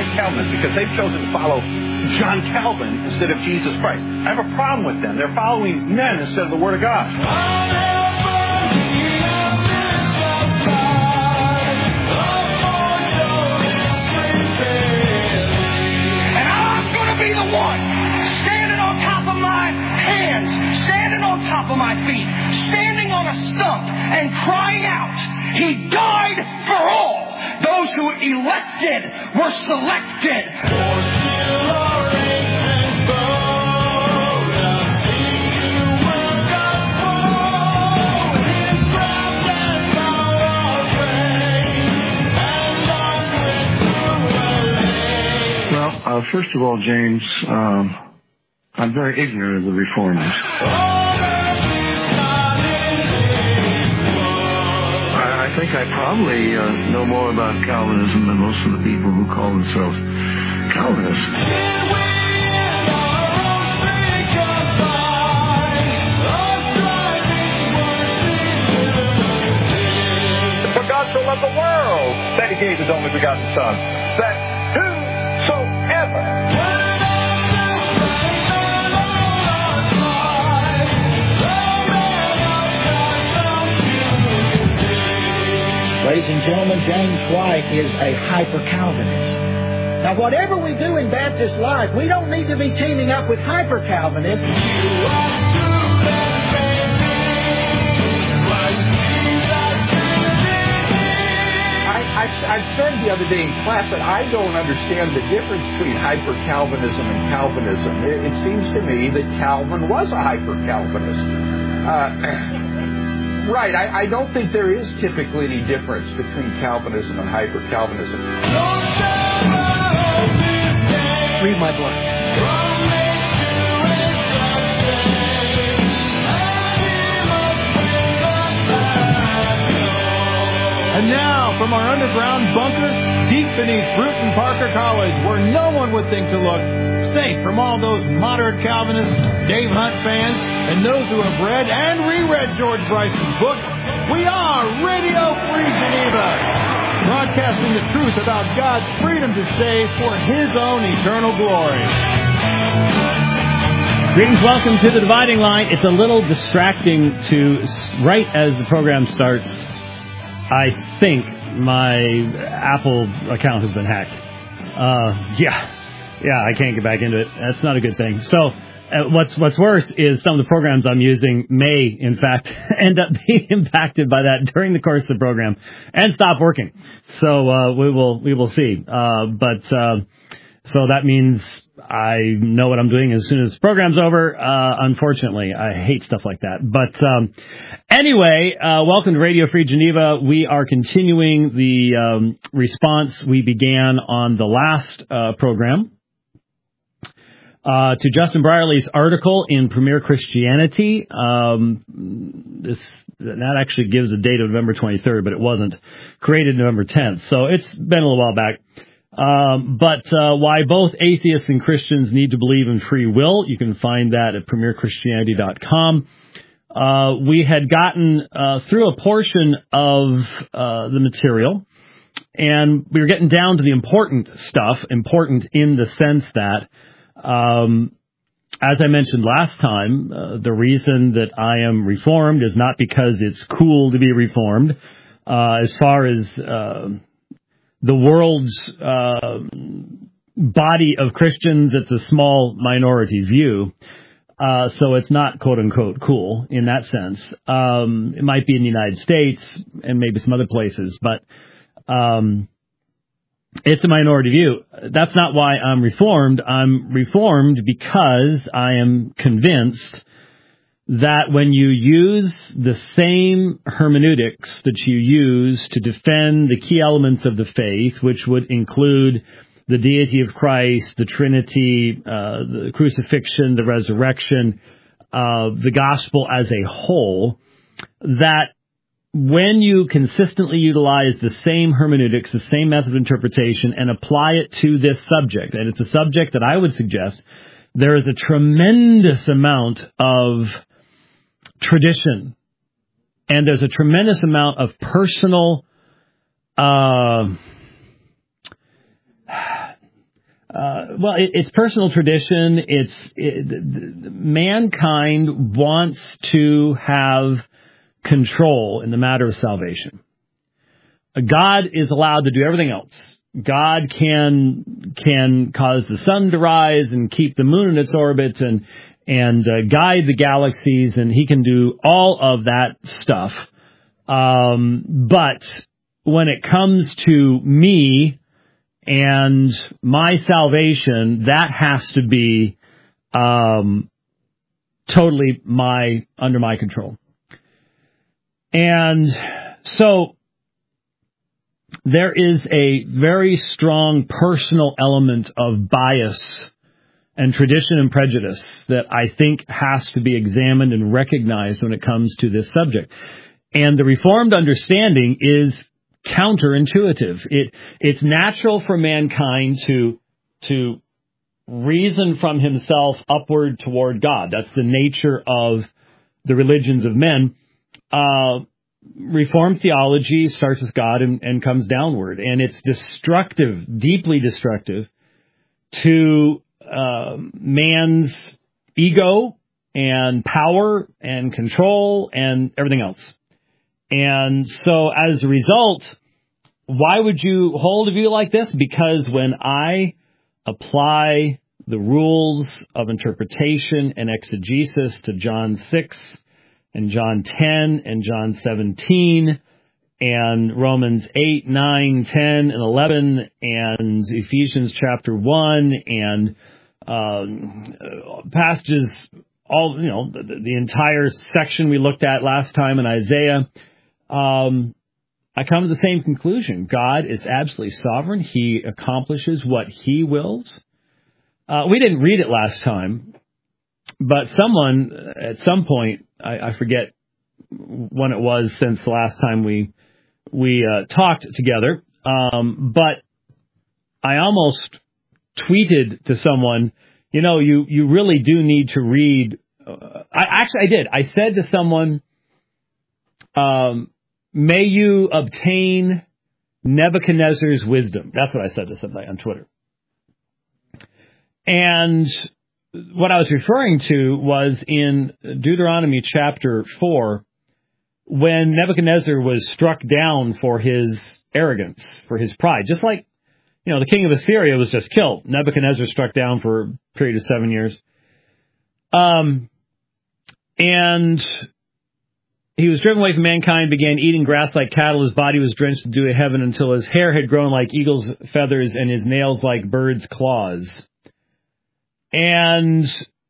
like Calvinists because they've chosen to follow John Calvin instead of Jesus Christ. I have a problem with them. They're following men instead of the Word of God. And I'm going to be the one standing on top of my hands, standing on top of my feet, standing on a stump and crying out, He died for all. Those who elected were selected. Well, first of all, James, I'm very ignorant of the Reformers. I think I probably know more about Calvinism than most of the people who call themselves Calvinists. For God so loved the world that He gave His only begotten Son, that whosoever... Ladies and gentlemen, James White is a hyper-Calvinist. Now, whatever we do in Baptist life, we don't need to be teaming up with hyper-Calvinists. I said the other day in class that I don't understand the difference between hyper-Calvinism and Calvinism. It seems to me that Calvin was a hyper-Calvinist. Right, I don't think there is typically any difference between Calvinism and hyper-Calvinism. Read my book. And now, from our underground bunker, deep beneath Bruton Parker College, where no one would think to look, safe from all those moderate Calvinists, Dave Hunt fans, and those who have read and reread George Bryson's book, we are Radio Free Geneva, broadcasting the truth about God's freedom to save for His own eternal glory. Greetings, welcome to the Dividing Line. It's a little distracting to, right as the program starts, I think my Apple account has been hacked. Yeah, I can't get back into it. That's not a good thing. So what's worse is some of the programs I'm using may, in fact, end up being impacted by that during the course of the program and stop working. So we will see. So that means I know what I'm doing as soon as the program's over. Unfortunately, I hate stuff like that. But anyway, welcome to Radio Free Geneva. We are continuing the response we began on the last program to Justin Brierley's article in Premier Christianity. That actually gives a date of November 23rd, but it wasn't. Created November 10th. So it's been a little while back. But why both atheists and Christians need to believe in free will. You can find that at premierchristianity.com. We had gotten through a portion of the material, and we were getting down to the important stuff, important in the sense that, as I mentioned last time, the reason that I am reformed is not because it's cool to be reformed. As far as the world's body of Christians, it's a small minority view. So it's not quote-unquote cool in that sense. It might be in the United States and maybe some other places, but it's a minority view. That's not why I'm reformed. I'm reformed because I am convinced that when you use the same hermeneutics that you use to defend the key elements of the faith, which would include the deity of Christ, the Trinity, the crucifixion, the resurrection, the gospel as a whole, that when you consistently utilize the same hermeneutics, the same method of interpretation, and apply it to this subject, and it's a subject that I would suggest there is a tremendous amount of tradition, and there's a tremendous amount of personal it's personal tradition. Mankind wants to have control in the matter of salvation. God is allowed to do everything else. God can cause the sun to rise and keep the moon in its orbit and guide the galaxies, and he can do all of that stuff. But when it comes to me and my salvation, that has to be totally under my control. And so there is a very strong personal element of bias and tradition and prejudice that I think has to be examined and recognized when it comes to this subject. And the Reformed understanding is counterintuitive. It's natural for mankind to reason from himself upward toward God. That's the nature of the religions of men. Reformed theology starts with God and comes downward, and it's destructive, deeply destructive to man's ego and power and control and everything else. And so as a result, why would you hold a view like this? Because when I apply the rules of interpretation and exegesis to John 6 and John 10 and John 17 and Romans 8, 9, 10, and 11 and Ephesians chapter 1 and passages, all, the entire section we looked at last time in Isaiah, I come to the same conclusion. God is absolutely sovereign. He accomplishes what he wills. We didn't read it last time, but someone at some point, I forget when it was since the last time we talked together, but I almost tweeted to someone, you really do need to read. I did. I said to someone, may you obtain Nebuchadnezzar's wisdom. That's what I said to somebody on Twitter. And what I was referring to was in Deuteronomy chapter 4, when Nebuchadnezzar was struck down for his arrogance, for his pride. Just like, the king of Assyria was just killed. Nebuchadnezzar struck down for a period of 7 years. And he was driven away from mankind, began eating grass like cattle. His body was drenched in the dew of heaven until his hair had grown like eagle's feathers and his nails like bird's claws. And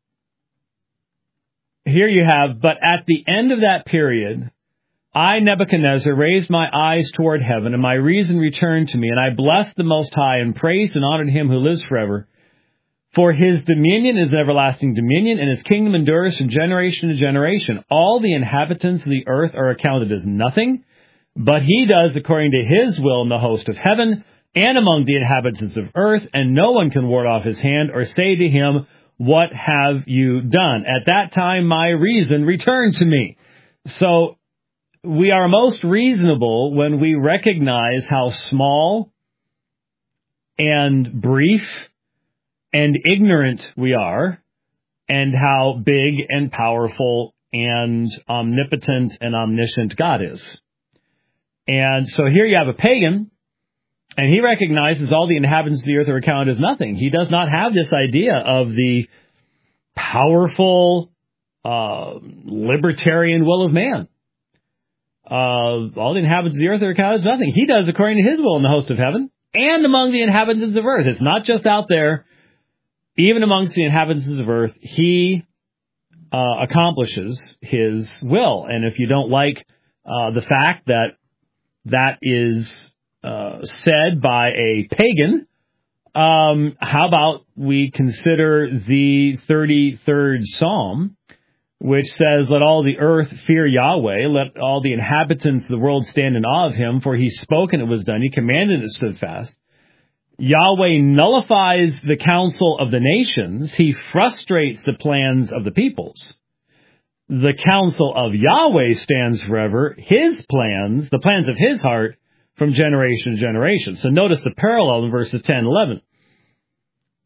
here you have, but at the end of that period, I, Nebuchadnezzar, raised my eyes toward heaven, and my reason returned to me, and I blessed the Most High, and praised and honored him who lives forever. For his dominion is an everlasting dominion, and his kingdom endures from generation to generation. All the inhabitants of the earth are accounted as nothing, but he does according to his will in the host of heaven, and among the inhabitants of earth, and no one can ward off his hand or say to him, what have you done? At that time, my reason returned to me. So we are most reasonable when we recognize how small and brief and ignorant we are, and how big and powerful and omnipotent and omniscient God is. And so here you have a pagan, and he recognizes all the inhabitants of the earth are accounted as nothing. He does not have this idea of the powerful, libertarian will of man. All the inhabitants of the earth are accounted as nothing. He does according to his will in the host of heaven and among the inhabitants of earth. It's not just out there. Even amongst the inhabitants of earth, he accomplishes his will. And if you don't like the fact that is said by a pagan, how about we consider the 33rd Psalm, which says, let all the earth fear Yahweh, let all the inhabitants of the world stand in awe of him, for he spoke and it was done, he commanded and it stood fast. Yahweh nullifies the counsel of the nations, he frustrates the plans of the peoples. The counsel of Yahweh stands forever, his plans, the plans of his heart, from generation to generation. So notice the parallel in verses 10 and 11.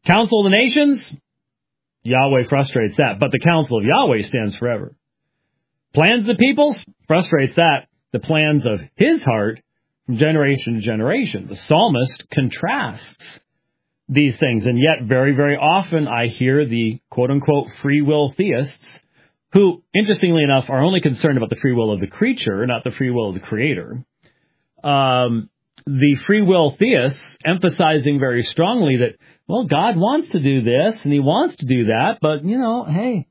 Council of the Nations, Yahweh frustrates that, but the counsel of Yahweh stands forever. Plans of the peoples, frustrates that. The plans of his heart from generation to generation. The psalmist contrasts these things, and yet very, very often I hear the quote-unquote free will theists who, interestingly enough, are only concerned about the free will of the creature, not the free will of the creator. The free will theists emphasizing very strongly that, well, God wants to do this and he wants to do that, but, hey,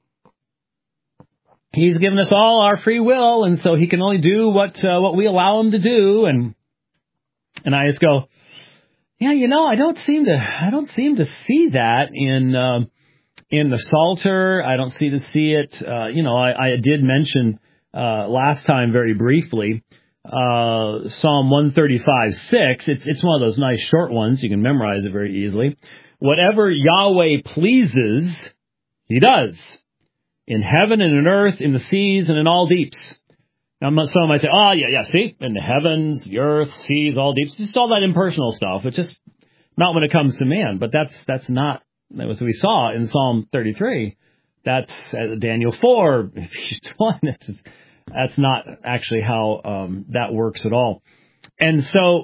he's given us all our free will, and so he can only do what we allow him to do. And I just go, yeah, I don't seem to see that in the Psalter. I don't see it. I did mention last time very briefly Psalm 135:6. It's one of those nice short ones. You can memorize it very easily. Whatever Yahweh pleases, he does. In heaven and in earth, in the seas and in all deeps. Now, some might say, see, in the heavens, the earth, seas, all deeps, just all that impersonal stuff. It's just not when it comes to man. But that's not, as we saw in Psalm 33. That's Daniel 4, Ephesians 1. That's not actually how that works at all. And so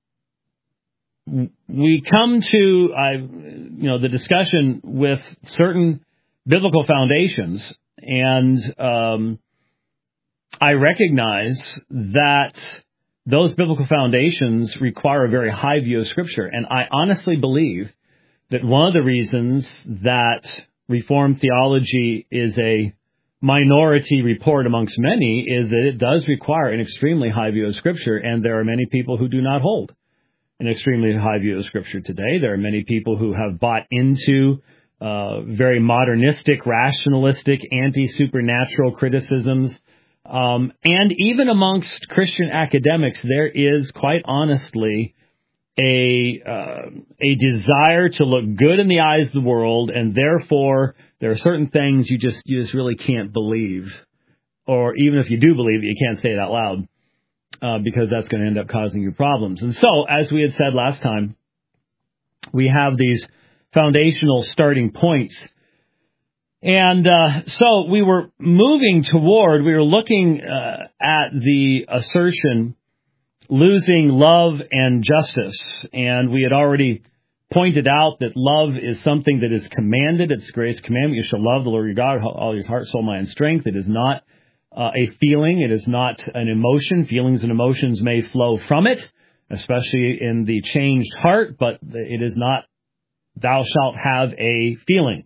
we come to, the discussion with certain biblical foundations, and I recognize that those biblical foundations require a very high view of Scripture, and I honestly believe that one of the reasons that Reformed theology is a minority report amongst many is that it does require an extremely high view of Scripture, and there are many people who do not hold an extremely high view of Scripture today. There are many people who have bought into very modernistic, rationalistic, anti-supernatural criticisms. And even amongst Christian academics, there is quite honestly a desire to look good in the eyes of the world, and therefore there are certain things you just really can't believe, or even if you do believe it, you can't say it out loud because that's going to end up causing you problems. And so, as we had said last time, we have these foundational starting points. And so we were looking at the assertion, losing love and justice. And we had already pointed out that love is something that is commanded. It's the greatest commandment. You shall love the Lord your God with all your heart, soul, mind, and strength. It is not a feeling. It is not an emotion. Feelings and emotions may flow from it, especially in the changed heart, but it is not, thou shalt have a feeling.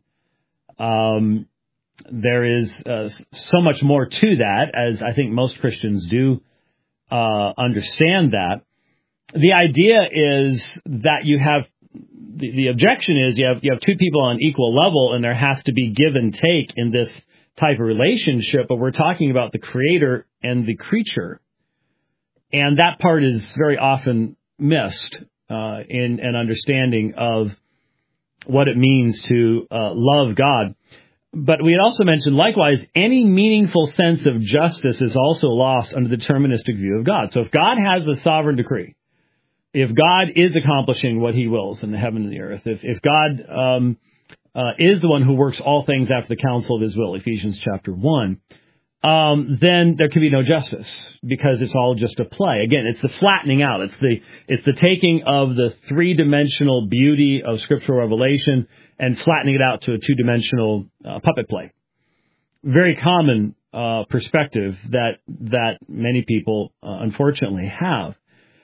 There is so much more to that, as I think most Christians do understand that. The idea is that you have, the objection is you have two people on equal level, and there has to be give and take in this type of relationship, but we're talking about the creator and the creature. And that part is very often missed in an understanding of what it means to love God. But we had also mentioned, likewise, any meaningful sense of justice is also lost under the deterministic view of God. So if God has a sovereign decree, if God is accomplishing what he wills in the heaven and the earth, if God is the one who works all things after the counsel of his will, Ephesians chapter 1, then there can be no justice, because it's all just a play. Again, it's the flattening out. It's the taking of the three-dimensional beauty of scriptural revelation and flattening it out to a two-dimensional puppet play. Very common perspective that many people unfortunately have.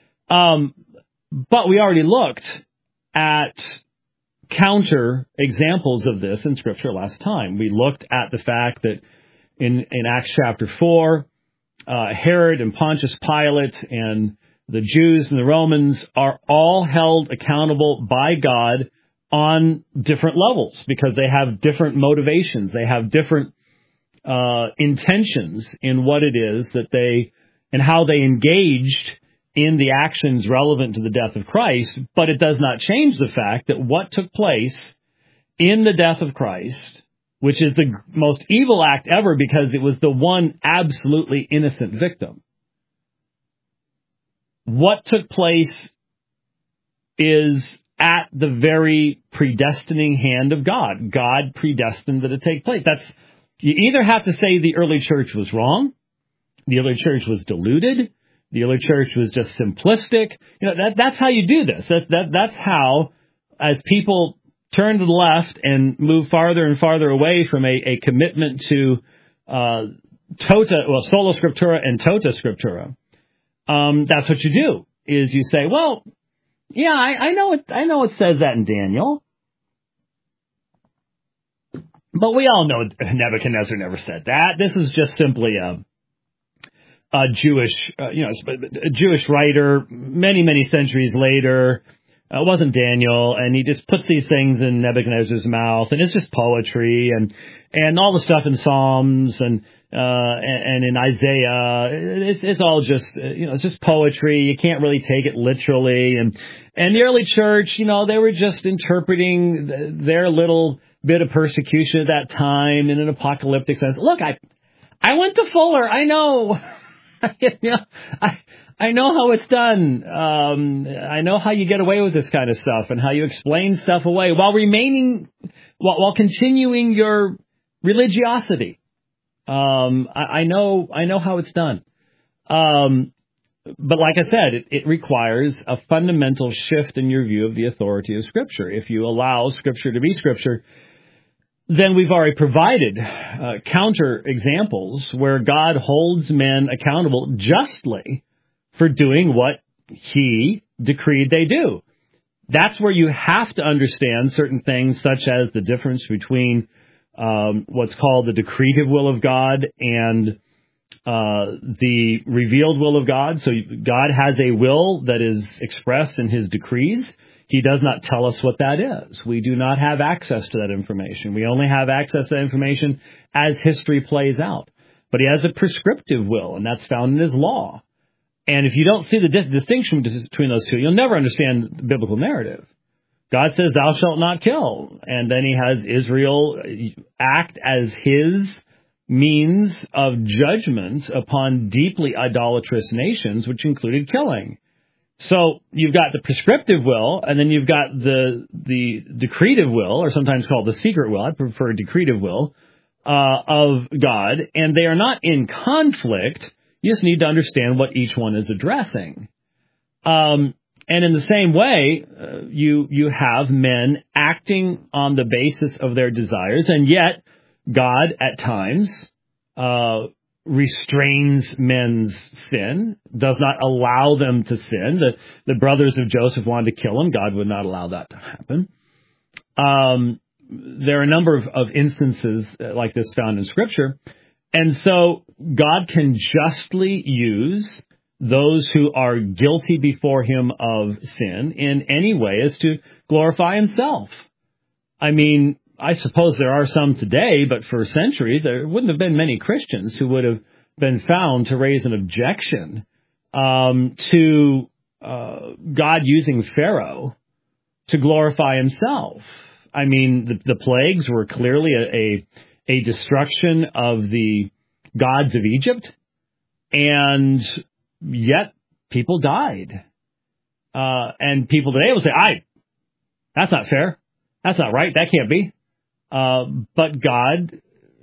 But we already looked at counter examples of this in Scripture last time. We looked at the fact that in Acts chapter 4, Herod and Pontius Pilate and the Jews and the Romans are all held accountable by God on different levels, because they have different motivations. They have different intentions in what it is that they, and how they engaged in the actions relevant to the death of Christ. But it does not change the fact that what took place in the death of Christ, which is the most evil act ever, because it was the one absolutely innocent victim. What took place is at the very predestining hand of God. God predestined that it take place. You either have to say the early church was wrong, the early church was deluded, the early church was just simplistic. That's how you do this. That's how, as people turn to the left and move farther and farther away from a commitment to sola scriptura and tota scriptura. That's what you do. Is you say, well, yeah, I know it says that in Daniel, but we all know Nebuchadnezzar never said that. This is just simply a Jewish, a Jewish writer many centuries later. It wasn't Daniel, and he just puts these things in Nebuchadnezzar's mouth, and it's just poetry, and all the stuff in Psalms and in Isaiah. It's all just it's just poetry. You can't really take it literally, and the early church, they were just interpreting their little bit of persecution at that time in an apocalyptic sense. Look, I went to Fuller. I know. I know how it's done. I know how you get away with this kind of stuff and how you explain stuff away while continuing your religiosity. I know how it's done. But like I said, it requires a fundamental shift in your view of the authority of Scripture. If you allow Scripture to be Scripture, then we've already provided counter examples where God holds men accountable justly for doing what he decreed they do. That's where you have to understand certain things, such as the difference between what's called the decretive will of God and the revealed will of God. So God has a will that is expressed in his decrees. He does not tell us what that is. We do not have access to that information. We only have access to that information as history plays out. But he has a prescriptive will, and that's found in his law. And if you don't see the distinction between those two, you'll never understand the biblical narrative. God says, thou shalt not kill. And then he has Israel act as his means of judgment upon deeply idolatrous nations, which included killing. So you've got the prescriptive will, and then you've got the decretive will, or sometimes called the secret will. I prefer decretive will of God, and they are not in conflict. You just need to understand what each one is addressing. And in the same way, you have men acting on the basis of their desires, and yet God at times restrains men's sin, does not allow them to sin. The brothers of Joseph wanted to kill him. God would not allow that to happen. There are a number of instances like this found in Scripture. And so God can justly use those who are guilty before him of sin in any way as to glorify himself. I mean, I suppose there are some today, but for centuries, there wouldn't have been many Christians who would have been found to raise an objection to God using Pharaoh to glorify himself. I mean, the plagues were clearly a destruction of the gods of Egypt, and yet people died. And people today will say, that's not fair. That's not right. That can't be. But God,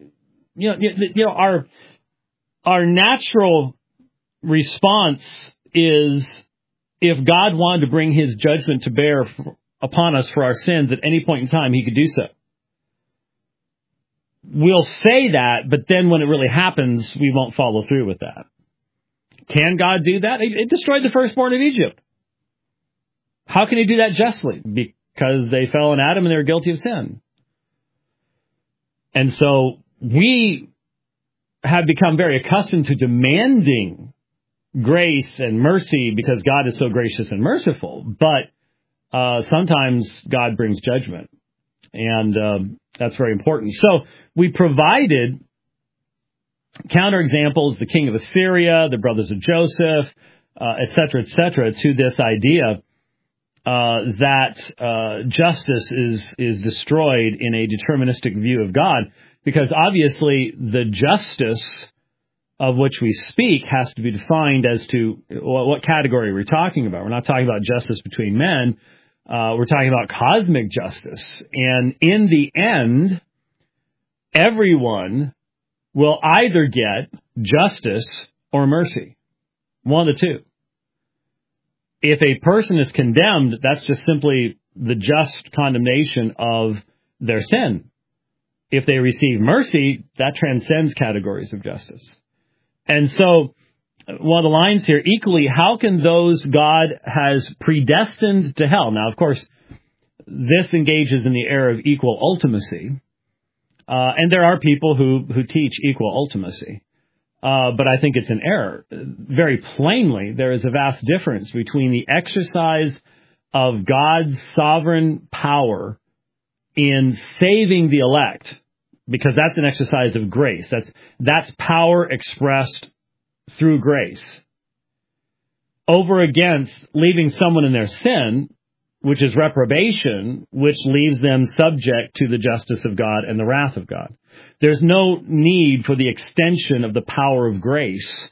our natural response is, if God wanted to bring his judgment to bear upon us for our sins at any point in time, he could do so. We'll say that, but then when it really happens, we won't follow through with that. Can God do that? It destroyed the firstborn of Egypt. How can he do that justly? Because they fell in Adam and they were guilty of sin. And so we have become very accustomed to demanding grace and mercy because God is so gracious and merciful. But sometimes God brings judgment. And that's very important. So we provided counterexamples, the king of Assyria, the brothers of Joseph, et cetera, to this idea that justice is destroyed in a deterministic view of God, because obviously the justice of which we speak has to be defined as to what category we're talking about. We're not talking about justice between men. We're talking about cosmic justice. And in the end, everyone will either get justice or mercy. One of the two. If a person is condemned, that's just simply the just condemnation of their sin. If they receive mercy, that transcends categories of justice. And so, one of the lines here, equally, how can those God has predestined to hell? Now, of course, this engages in the era of equal ultimacy. And there are people who teach equal ultimacy. But I think it's an error. Very plainly, there is a vast difference between the exercise of God's sovereign power in saving the elect, because that's an exercise of grace. That's power expressed through grace, over against leaving someone in their sin, which is reprobation, which leaves them subject to the justice of God and the wrath of God. There's no need for the extension of the power of grace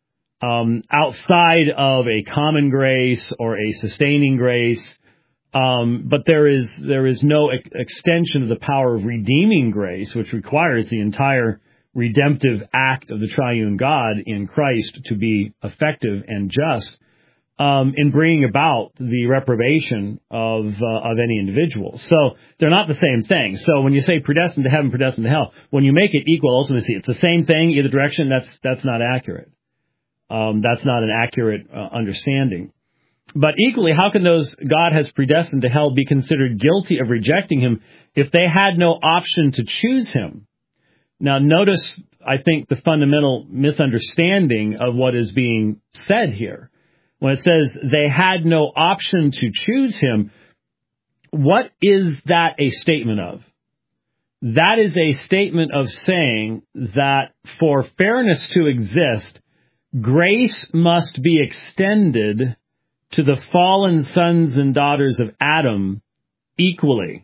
outside of a common grace or a sustaining grace. But there is no extension of the power of redeeming grace, which requires the entire redemptive act of the triune God in Christ to be effective and just in bringing about the reprobation of any individual. So they're not the same thing. So when you say predestined to heaven, predestined to hell, when you make it equal ultimacy, it's the same thing either direction. That's not accurate. That's not an accurate understanding. But equally, how can those God has predestined to hell be considered guilty of rejecting him if they had no option to choose him? Now, notice, I think, the fundamental misunderstanding of what is being said here. When it says they had no option to choose him, what is that a statement of? That is a statement of saying that for fairness to exist, grace must be extended to the fallen sons and daughters of Adam equally.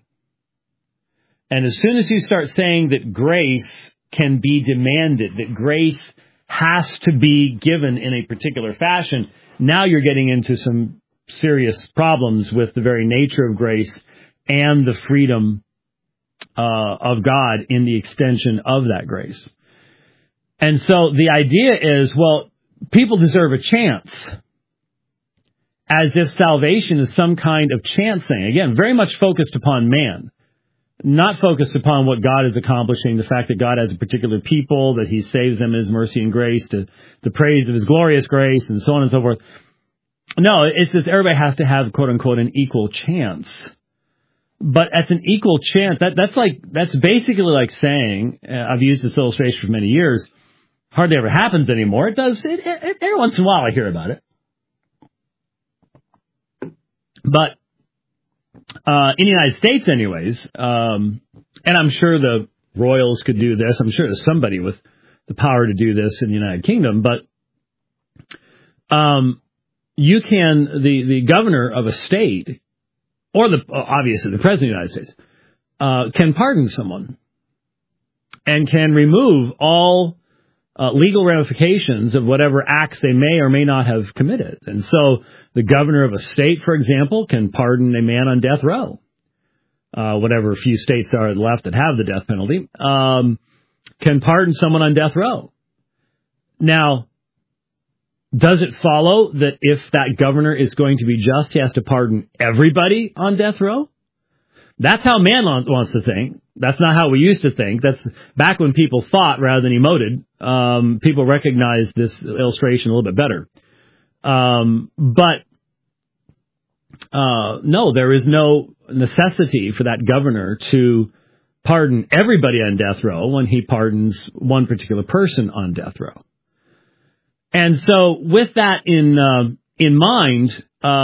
And as soon as you start saying that grace can be demanded, that grace has to be given in a particular fashion, now you're getting into some serious problems with the very nature of grace and the freedom of God in the extension of that grace. And so the idea is, well, people deserve a chance, as if salvation is some kind of chance thing. Again, very much focused upon man, not focused upon what God is accomplishing, the fact that God has a particular people, that he saves them in his mercy and grace, to the praise of his glorious grace, and so on and so forth. No, it's just everybody has to have, quote unquote, an equal chance. But as an equal chance, that's basically like saying, I've used this illustration for many years, hardly ever happens anymore. It does, every once in a while I hear about it. But in the United States anyways, and I'm sure the royals could do this, I'm sure there's somebody with the power to do this in the United Kingdom, but you can, the governor of a state, or obviously the president of the United States, can pardon someone and can remove all legal ramifications of whatever acts they may or may not have committed. And so the governor of a state, for example, can pardon a man on death row. Whatever few states are left that have the death penalty, can pardon someone on death row. Now, does it follow that if that governor is going to be just, he has to pardon everybody on death row? That's how man wants to think. That's not how we used to think. That's back when people thought rather than emoted. People recognized this illustration a little bit better. But no, there is no necessity for that governor to pardon everybody on death row when he pardons one particular person on death row. And so with that in mind,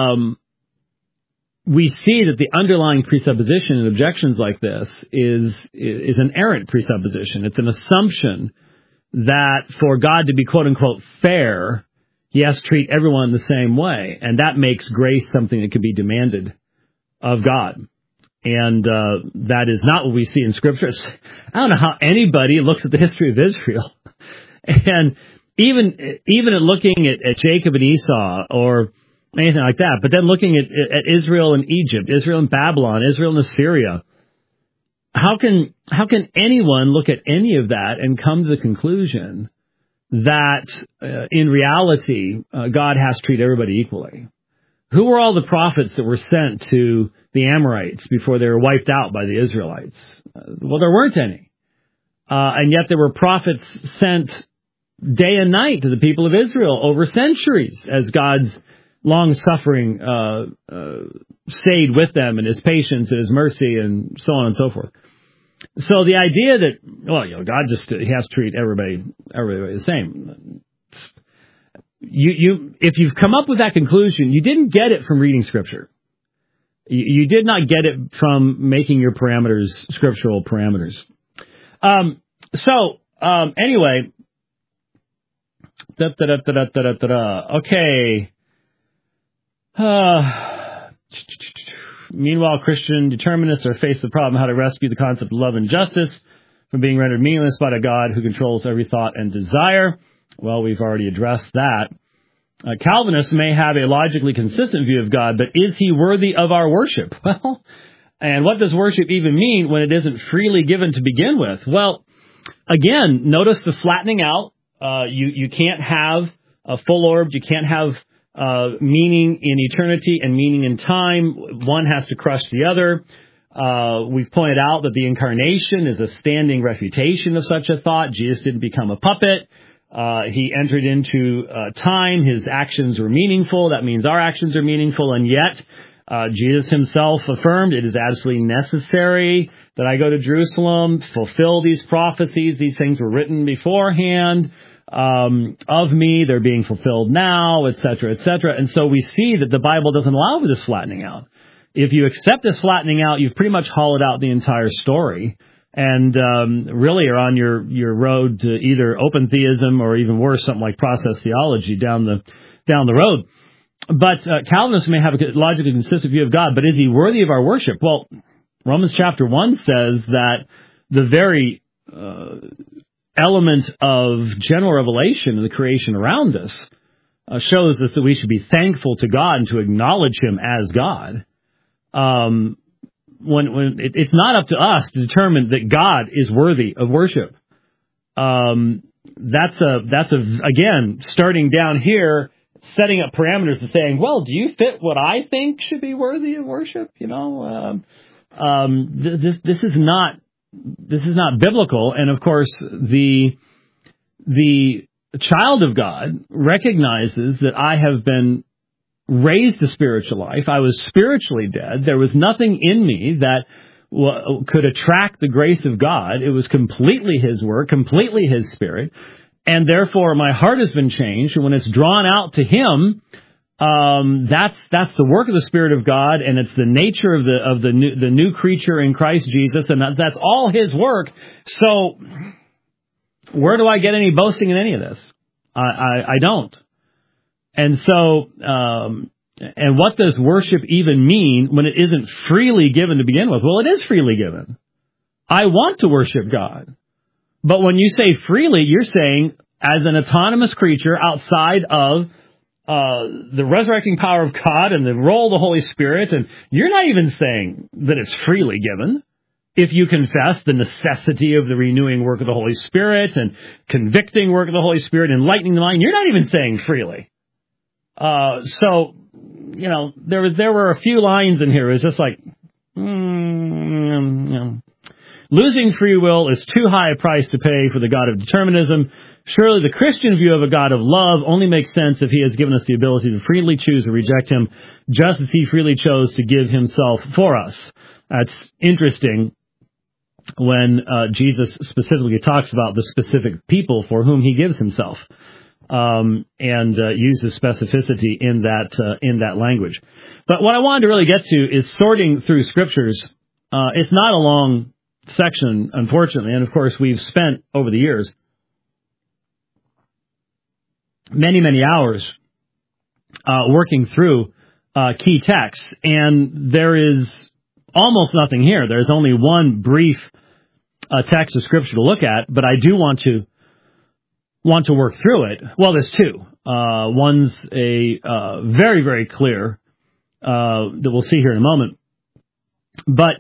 we see that the underlying presupposition in objections like this is an errant presupposition. It's an assumption that for God to be quote unquote fair, he has to treat everyone the same way. And that makes grace something that can be demanded of God. And that is not what we see in Scripture. I don't know how anybody looks at the history of Israel. And even at looking at Jacob and Esau, or anything like that. But then looking at Israel and Egypt, Israel and Babylon, Israel and Assyria, how can anyone look at any of that and come to the conclusion that in reality God has to treat everybody equally? Who were all the prophets that were sent to the Amorites before they were wiped out by the Israelites? Well, there weren't any. And yet there were prophets sent day and night to the people of Israel over centuries as God's long-suffering stayed with them, and his patience and his mercy and so on and so forth. So the idea that, well, God he has to treat everybody the same. If you've come up with that conclusion, you didn't get it from reading Scripture. You did not get it from making your parameters scriptural parameters. Anyway, okay. Meanwhile, Christian determinists are faced with the problem how to rescue the concept of love and justice from being rendered meaningless by a God who controls every thought and desire. Well, we've already addressed that. Calvinists may have a logically consistent view of God, but is he worthy of our worship? Well, and what does worship even mean when it isn't freely given to begin with? Well, again, notice the flattening out. You can't have a full orbed. You can't have meaning in eternity and meaning in time. One has to crush the other. We've pointed out that the incarnation is a standing refutation of such a thought. Jesus didn't become a puppet. He entered into time. His actions were meaningful. That means our actions are meaningful. And yet, Jesus himself affirmed it is absolutely necessary that I go to Jerusalem, fulfill these prophecies. These things were written beforehand of me. They're being fulfilled now, etc., etc. And so we see that the Bible doesn't allow for this flattening out. If you accept this flattening out, you've pretty much hollowed out the entire story. And really are on your road to either open theism or even worse, something like process theology down the road. But Calvinists may have a logically consistent view of God, but is he worthy of our worship? Well, Romans chapter 1 says that the very element of general revelation of the creation around us shows us that we should be thankful to God and to acknowledge him as God. When it's not up to us to determine that God is worthy of worship. That's again, starting down here, setting up parameters and saying, well, do you fit what I think should be worthy of worship? This is not biblical. And of course, the child of God recognizes that I have been raised to spiritual life. I was spiritually dead. There was nothing in me that could attract the grace of God. It was completely his work, completely his Spirit. And therefore my heart has been changed. And when it's drawn out to him, that's the work of the Spirit of God, and it's the nature of the new creature in Christ Jesus, and that's all his work. So where do I get any boasting in any of this? I don't. And so, and what does worship even mean when it isn't freely given to begin with? Well, it is freely given. I want to worship God. But when you say freely, you're saying as an autonomous creature outside of the resurrecting power of God and the role of the Holy Spirit, and you're not even saying that it's freely given. If you confess the necessity of the renewing work of the Holy Spirit and convicting work of the Holy Spirit, enlightening the mind, you're not even saying freely. So, there were a few lines in here. It was just like, losing free will is too high a price to pay for the God of determinism. Surely the Christian view of a God of love only makes sense if he has given us the ability to freely choose or reject him, just as he freely chose to give himself for us. That's interesting when Jesus specifically talks about the specific people for whom he gives himself. And uses specificity in that language. But what I wanted to really get to is sorting through scriptures. It's not a long section, unfortunately, and of course we've spent over the years many hours working through key texts, and there is almost nothing here. There's only one brief text of scripture to look at, but I do want to work through it. Well, there's two. One's a very, very clear that we'll see here in a moment. But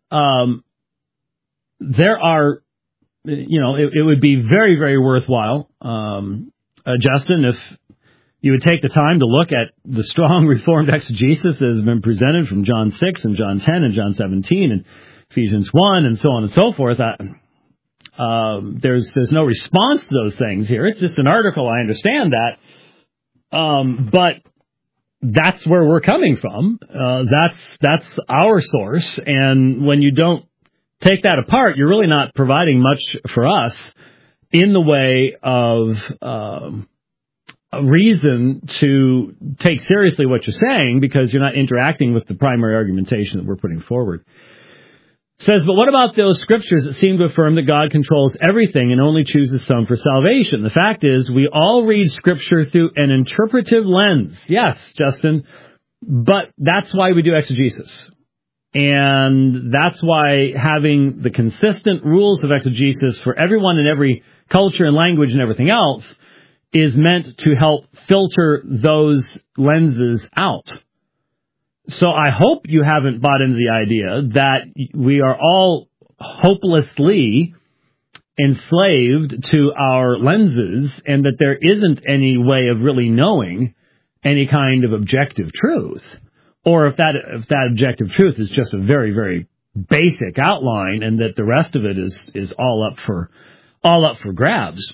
there are, it would be very, very worthwhile, Justin, if you would take the time to look at the strong Reformed exegesis that has been presented from John 6 and John 10 and John 17 and Ephesians 1 and so on and so forth. There's no response to those things here. It's just an article. I understand that. But that's where we're coming from. That's our source. And when you don't take that apart, you're really not providing much for us in the way of a reason to take seriously what you're saying, because you're not interacting with the primary argumentation that we're putting forward. It says, but what about those scriptures that seem to affirm that God controls everything and only chooses some for salvation? The fact is, we all read scripture through an interpretive lens. Yes, Justin, but that's why we do exegesis. And that's why having the consistent rules of exegesis for everyone in every culture and language and everything else is meant to help filter those lenses out. So I hope you haven't bought into the idea that we are all hopelessly enslaved to our lenses and that there isn't any way of really knowing any kind of objective truth. Or if that objective truth is just a very, very basic outline and that the rest of it is all up for grabs.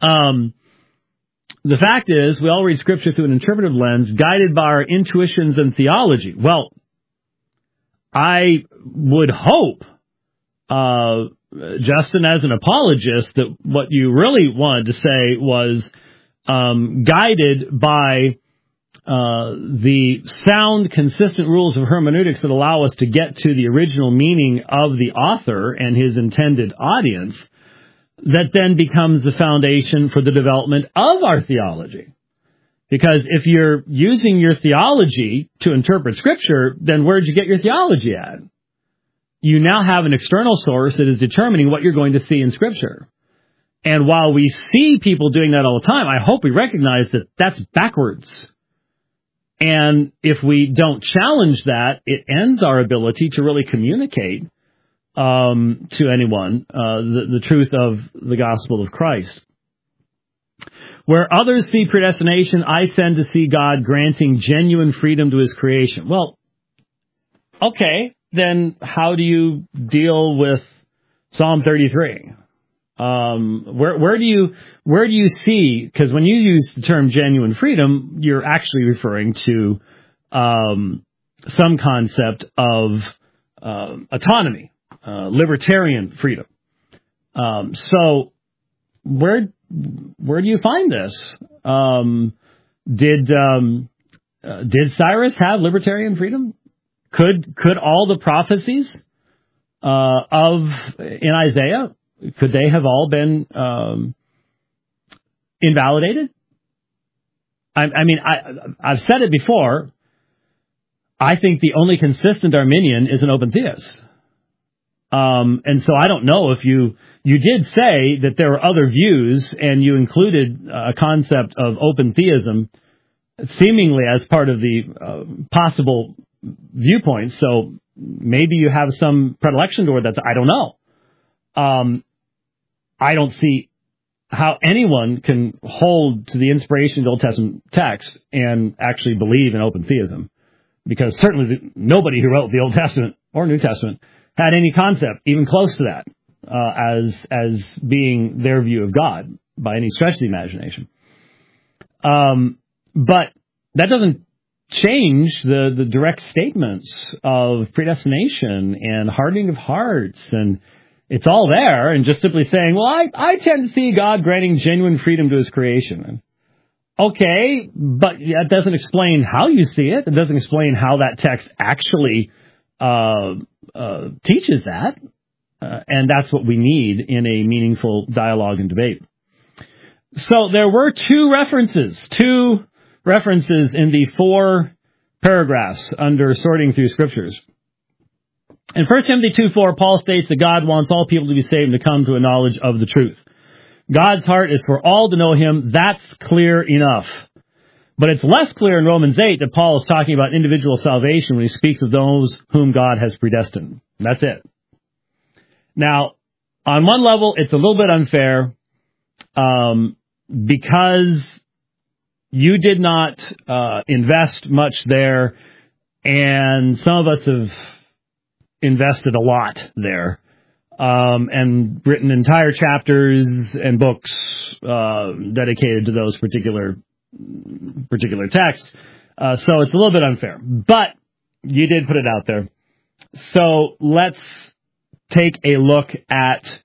The fact is, we all read Scripture through an interpretive lens, guided by our intuitions and theology. Well, I would hope, Justin, as an apologist, that what you really wanted to say was guided by the sound, consistent rules of hermeneutics that allow us to get to the original meaning of the author and his intended audience, that then becomes the foundation for the development of our theology. Because if you're using your theology to interpret Scripture, then where'd you get your theology at? You now have an external source that is determining what you're going to see in Scripture. And while we see people doing that all the time, I hope we recognize that that's backwards. And if we don't challenge that, it ends our ability to really communicate to anyone the truth of the gospel of Christ. Where others see predestination, I tend to see God granting genuine freedom to his creation. Well, okay, then how do you deal with Psalm 33? Where do you see, because when you use the term genuine freedom, you're actually referring to some concept of autonomy, libertarian freedom. So where do you find this? Did Cyrus have libertarian freedom? Could all the prophecies in Isaiah, could they have all been invalidated? I've said it before. I think the only consistent Arminian is an open theist. And so I don't know if you did say that there were other views and you included a concept of open theism seemingly as part of the possible viewpoints. So maybe you have some predilection toward that. I don't know. I don't see how anyone can hold to the inspiration of the Old Testament text and actually believe in open theism, because certainly nobody who wrote the Old Testament or New Testament had any concept even close to that as being their view of God by any stretch of the imagination. But that doesn't change the direct statements of predestination and hardening of hearts, and it's all there, and just simply saying, well, I tend to see God granting genuine freedom to his creation. Okay, but that doesn't explain how you see it. It doesn't explain how that text actually teaches that. And that's what we need in a meaningful dialogue and debate. So there were two references in the 4 paragraphs under sorting through scriptures. In 1 Timothy 2:4, Paul states that God wants all people to be saved and to come to a knowledge of the truth. God's heart is for all to know him. That's clear enough. But it's less clear in Romans 8 that Paul is talking about individual salvation when he speaks of those whom God has predestined. That's it. Now, on one level, it's a little bit unfair because you did not invest much there, and some of us have invested a lot there and written entire chapters and books dedicated to those particular texts. So it's a little bit unfair. But you did put it out there. So let's take a look at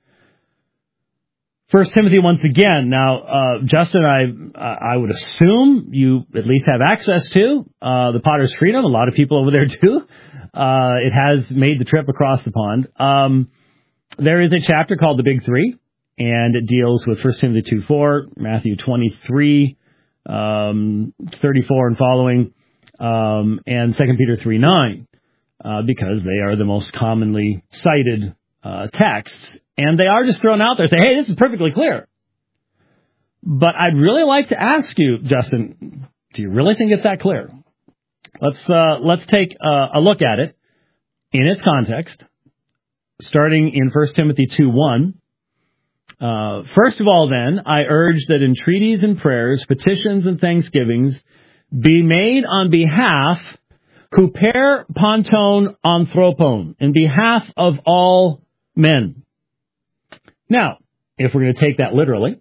1 Timothy once again. Now, Justin, I would assume you at least have access to the Potter's Freedom. A lot of people over there do. It has made the trip across the pond. There is a chapter called The Big Three, and it deals with 1 Timothy 2:4, Matthew 23, 34 and following, and 2 Peter 3:9, because they are the most commonly cited texts. And they are just thrown out there, say, hey, this is perfectly clear. But I'd really like to ask you, Justin, do you really think it's that clear? Let's take a look at it in its context, starting in 1 Timothy 2:1. First of all, then, I urge that entreaties and prayers, petitions and thanksgivings be made on behalf, huper panton anthropon, in behalf of all men. Now, if we're going to take that literally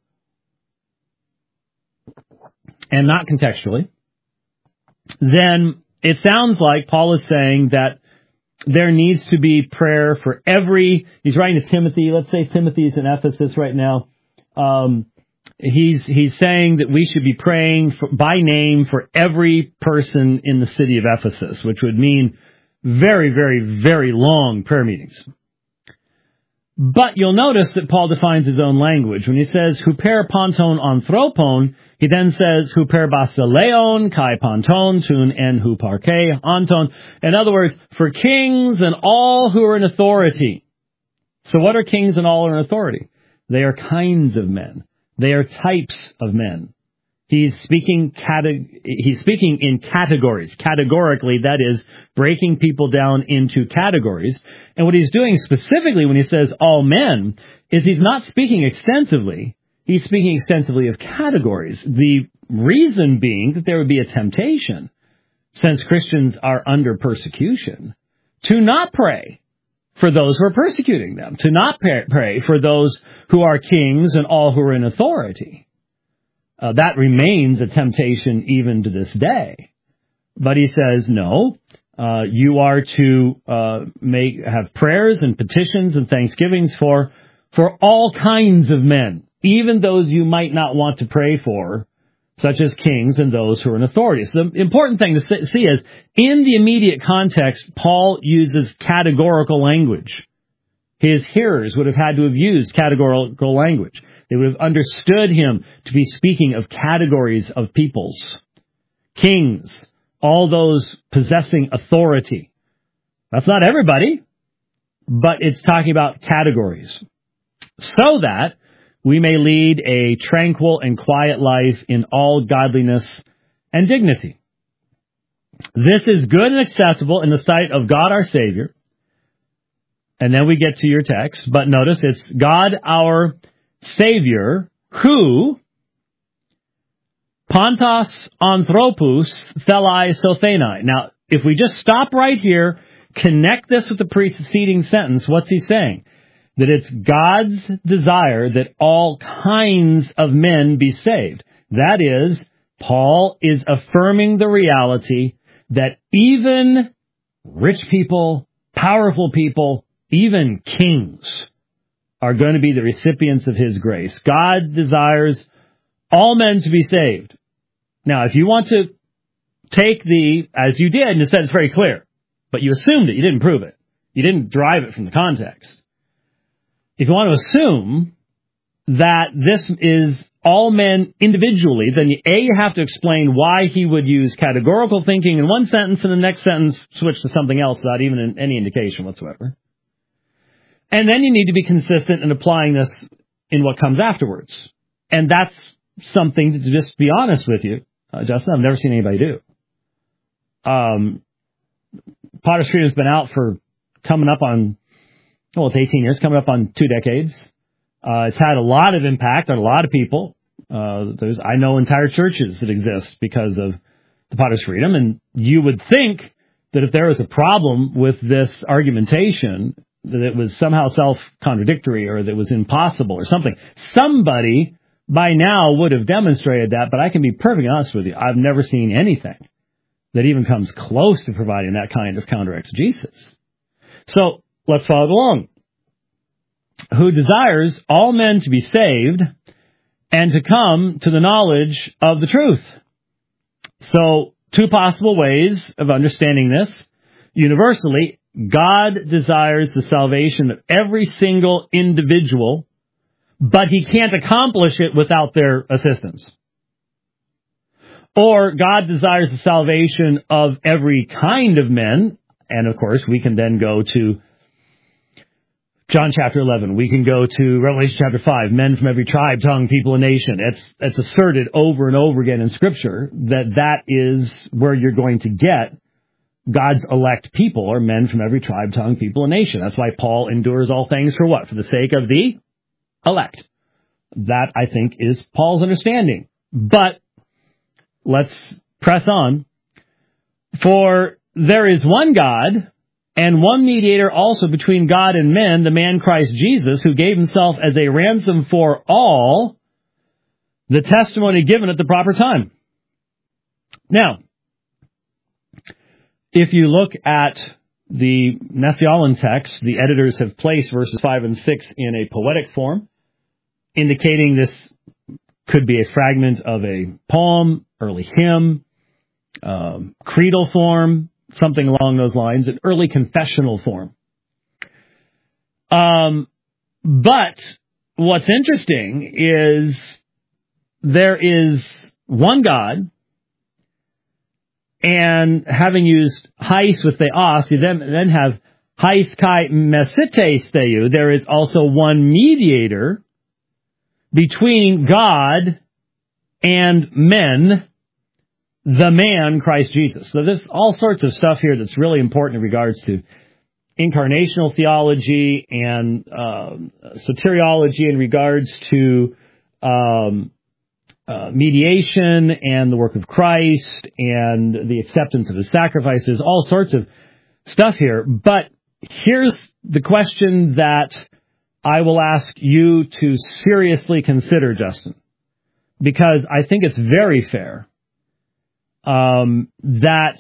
and not contextually, then it sounds like Paul is saying that there needs to be prayer for every, he's writing to Timothy, let's say Timothy's in Ephesus right now. He's saying that we should be praying by name for every person in the city of Ephesus, which would mean very, very, very long prayer meetings. But you'll notice that Paul defines his own language. When he says, huper panton anthropon, he then says, huper basileon, kai panton, tun en huparke, anton. In other words, for kings and all who are in authority. So what are kings and all who are in authority? They are kinds of men. They are types of men. He's speaking in categories. Categorically, that is, breaking people down into categories. And what he's doing specifically when he says all men is he's not speaking extensively. He's speaking extensively of categories. The reason being that there would be a temptation, since Christians are under persecution, to not pray for those who are persecuting them, to not pray for those who are kings and all who are in authority. That remains a temptation even to this day. But he says, no, you are to have prayers and petitions and thanksgivings for all kinds of men, even those you might not want to pray for, such as kings and those who are in authority. So the important thing to see is, in the immediate context, Paul uses categorical language. His hearers would have had to have used categorical language. They would have understood him to be speaking of categories of peoples. Kings, all those possessing authority. That's not everybody, but it's talking about categories. So that we may lead a tranquil and quiet life in all godliness and dignity. This is good and acceptable in the sight of God our Savior. And then we get to your text, but notice it's God our Savior, who Pantos anthropous thelai sothenai. Now, if we just stop right here, connect this with the preceding sentence, what's he saying? That it's God's desire that all kinds of men be saved. That is, Paul is affirming the reality that even rich people, powerful people, even kings are going to be the recipients of his grace. God desires all men to be saved. Now, if you want to take as you did, and it said it's very clear, but you assumed it, you didn't prove it. You didn't derive it from the context. If you want to assume that this is all men individually, then you have to explain why he would use categorical thinking in one sentence and the next sentence switch to something else without even any indication whatsoever. And then you need to be consistent in applying this in what comes afterwards. And that's something, to just be honest with you, Justin. I've never seen anybody do. Potter's Freedom has been out for it's 18 years, coming up on 2 decades. It's had a lot of impact on a lot of people. I know entire churches that exist because of the Potter's Freedom, and you would think that if there was a problem with this argumentation, that it was somehow self-contradictory or that it was impossible or something. Somebody by now would have demonstrated that, but I can be perfectly honest with you, I've never seen anything that even comes close to providing that kind of counter-exegesis. So, let's follow along. Who desires all men to be saved and to come to the knowledge of the truth. So, 2 possible ways of understanding this. Universally, God desires the salvation of every single individual, but he can't accomplish it without their assistance. Or God desires the salvation of every kind of men, and of course we can then go to John chapter 11. We can go to Revelation chapter 5. Men from every tribe, tongue, people, and nation. It's asserted over and over again in Scripture that is where you're going to get God's elect people, or men from every tribe, tongue, people, and nation. That's why Paul endures all things for what? For the sake of the elect. That, I think, is Paul's understanding. But let's press on. For there is one God, and one mediator also between God and men, the man Christ Jesus, who gave himself as a ransom for all, the testimony given at the proper time. Now, if you look at the Messiaen text, the editors have placed verses 5 and 6 in a poetic form, indicating this could be a fragment of a poem, early hymn, creedal form, something along those lines, an early confessional form. But what's interesting is there is one God, and having used hais with theos, you then have hais kai mesites theou. There is also one mediator between God and men, the man, Christ Jesus. So there's all sorts of stuff here that's really important in regards to incarnational theology and soteriology in regards to mediation and the work of Christ and the acceptance of his sacrifices, all sorts of stuff here. But here's the question that I will ask you to seriously consider, Justin, because I think it's very fair that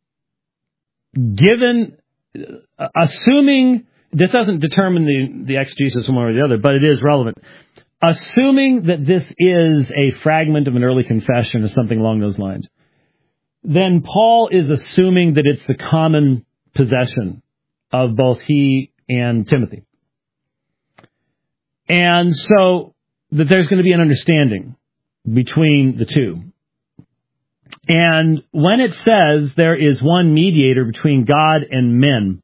given, assuming, this doesn't determine the exegesis one way or the other, but it is relevant. Assuming that this is a fragment of an early confession or something along those lines, then Paul is assuming that it's the common possession of both he and Timothy. And so that there's going to be an understanding between the two. And when it says there is one mediator between God and men,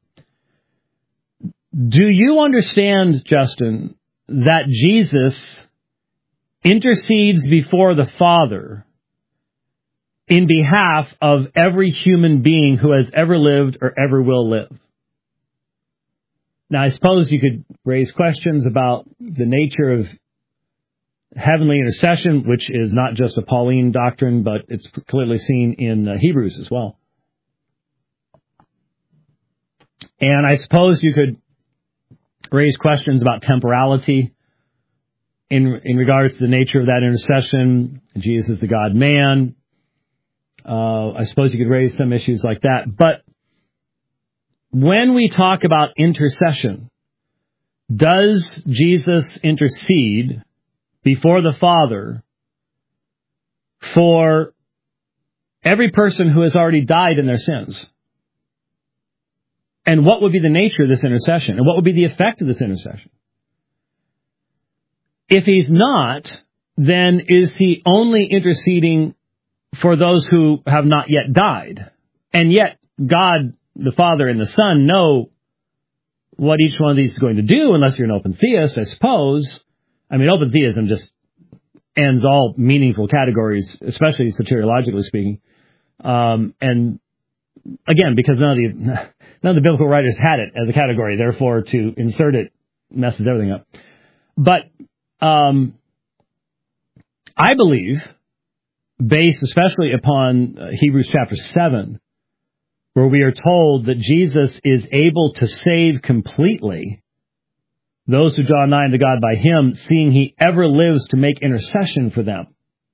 do you understand, Justin, that Jesus intercedes before the Father in behalf of every human being who has ever lived or ever will live? Now, I suppose you could raise questions about the nature of heavenly intercession, which is not just a Pauline doctrine, but it's clearly seen in Hebrews as well. And I suppose you could raise questions about temporality in regards to the nature of that intercession. Jesus is the God-man. I suppose you could raise some issues like that. But when we talk about intercession, does Jesus intercede before the Father for every person who has already died in their sins? And what would be the nature of this intercession? And what would be the effect of this intercession? If he's not, then is he only interceding for those who have not yet died? And yet, God, the Father, and the Son know what each one of these is going to do, unless you're an open theist, I suppose. I mean, open theism just ends all meaningful categories, especially soteriologically speaking. And again, because none of the biblical writers had it as a category, therefore to insert it messes everything up. But I believe, based especially upon Hebrews chapter 7, where we are told that Jesus is able to save completely those who draw nigh unto God by him, seeing he ever lives to make intercession for them.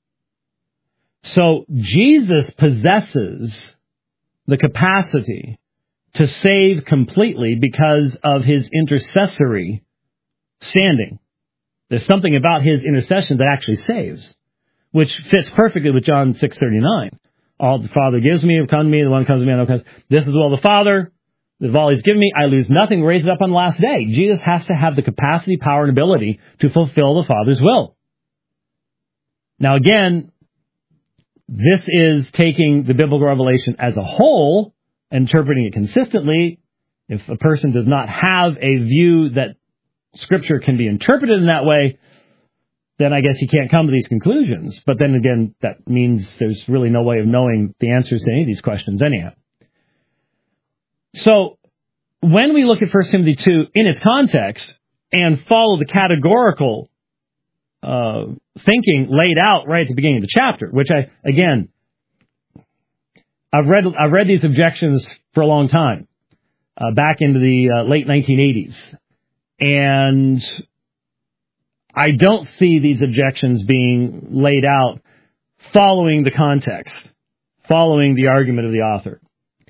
So Jesus possesses the capacity to save completely because of his intercessory standing. There's something about his intercession that actually saves, which fits perfectly with John 6:39. All the Father gives me will come to me, the one who comes to me, I know comes. This is the will of the Father. Of all he's given me, I lose nothing, raise it up on the last day. Jesus has to have the capacity, power, and ability to fulfill the Father's will. Now again, this is taking the biblical revelation as a whole, interpreting it consistently. If a person does not have a view that Scripture can be interpreted in that way, then I guess you can't come to these conclusions. But then again, that means there's really no way of knowing the answers to any of these questions anyhow. So, when we look at 1 Timothy 2 in its context and follow the categorical thinking laid out right at the beginning of the chapter, which I've read these objections for a long time, back into the late 1980s, and I don't see these objections being laid out following the context, following the argument of the author.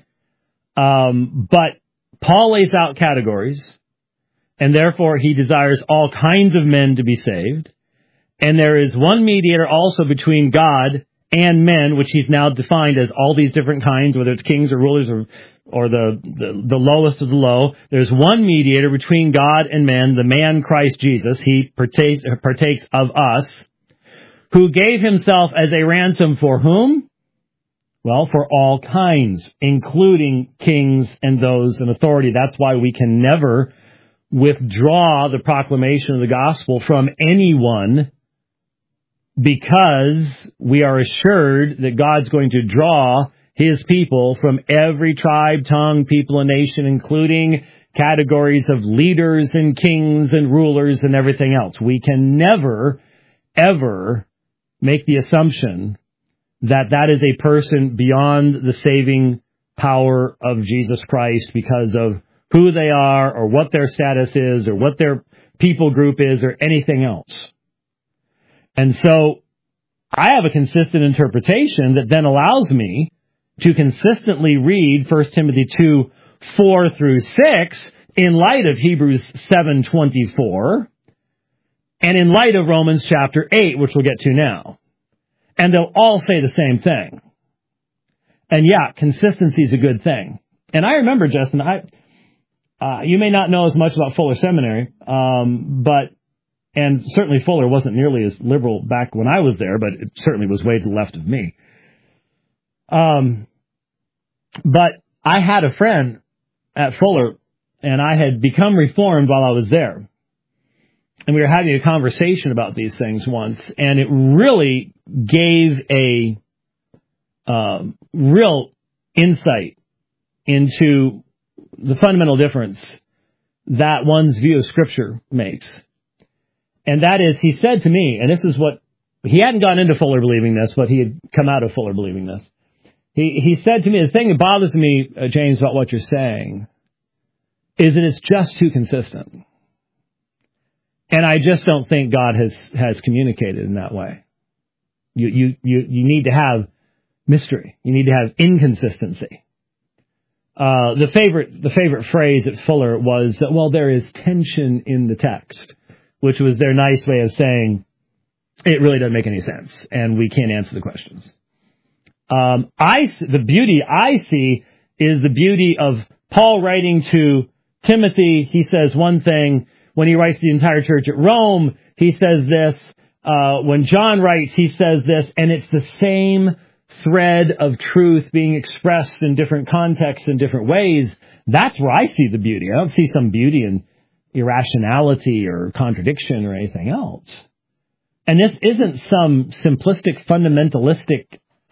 But Paul lays out categories, and therefore he desires all kinds of men to be saved. And there is one mediator also between God and men, which he's now defined as all these different kinds, whether it's kings or rulers or the lowest of the low. There's one mediator between God and men, the man Christ Jesus. He partakes of us, who gave himself as a ransom for whom? Well, for all kinds, including kings and those in authority. That's why we can never withdraw the proclamation of the gospel from anyone, because we are assured that God's going to draw his people from every tribe, tongue, people, and nation, including categories of leaders and kings and rulers and everything else. We can never, ever make the assumption that is a person beyond the saving power of Jesus Christ because of who they are or what their status is or what their people group is or anything else. And so I have a consistent interpretation that then allows me to consistently read 1 Timothy 2, 4 through 6 in light of Hebrews 7:24 and in light of Romans chapter 8, which we'll get to now. And they'll all say the same thing. And yeah, consistency is a good thing. And I remember, Justin, you may not know as much about Fuller Seminary, and certainly Fuller wasn't nearly as liberal back when I was there, but it certainly was way to the left of me. But I had a friend at Fuller, and I had become reformed while I was there. And we were having a conversation about these things once, and it really gave a real insight into the fundamental difference that one's view of Scripture makes. And that is, he said to me, and this is what, he hadn't gone into Fuller believing this, but he had come out of Fuller believing this. He said to me, the thing that bothers me, James, about what you're saying is that it's just too consistent. And I just don't think God has communicated in that way. You need to have mystery. You need to have inconsistency. The favorite phrase at Fuller was that, well, there is tension in the text, which was their nice way of saying it really doesn't make any sense, and we can't answer the questions. The beauty I see is the beauty of Paul writing to Timothy. He says one thing. When he writes to the entire church at Rome, he says this. When John writes, he says this, and it's the same thread of truth being expressed in different contexts in different ways. That's where I see the beauty. I don't see some beauty in irrationality or contradiction or anything else. And this isn't some simplistic, fundamentalistic,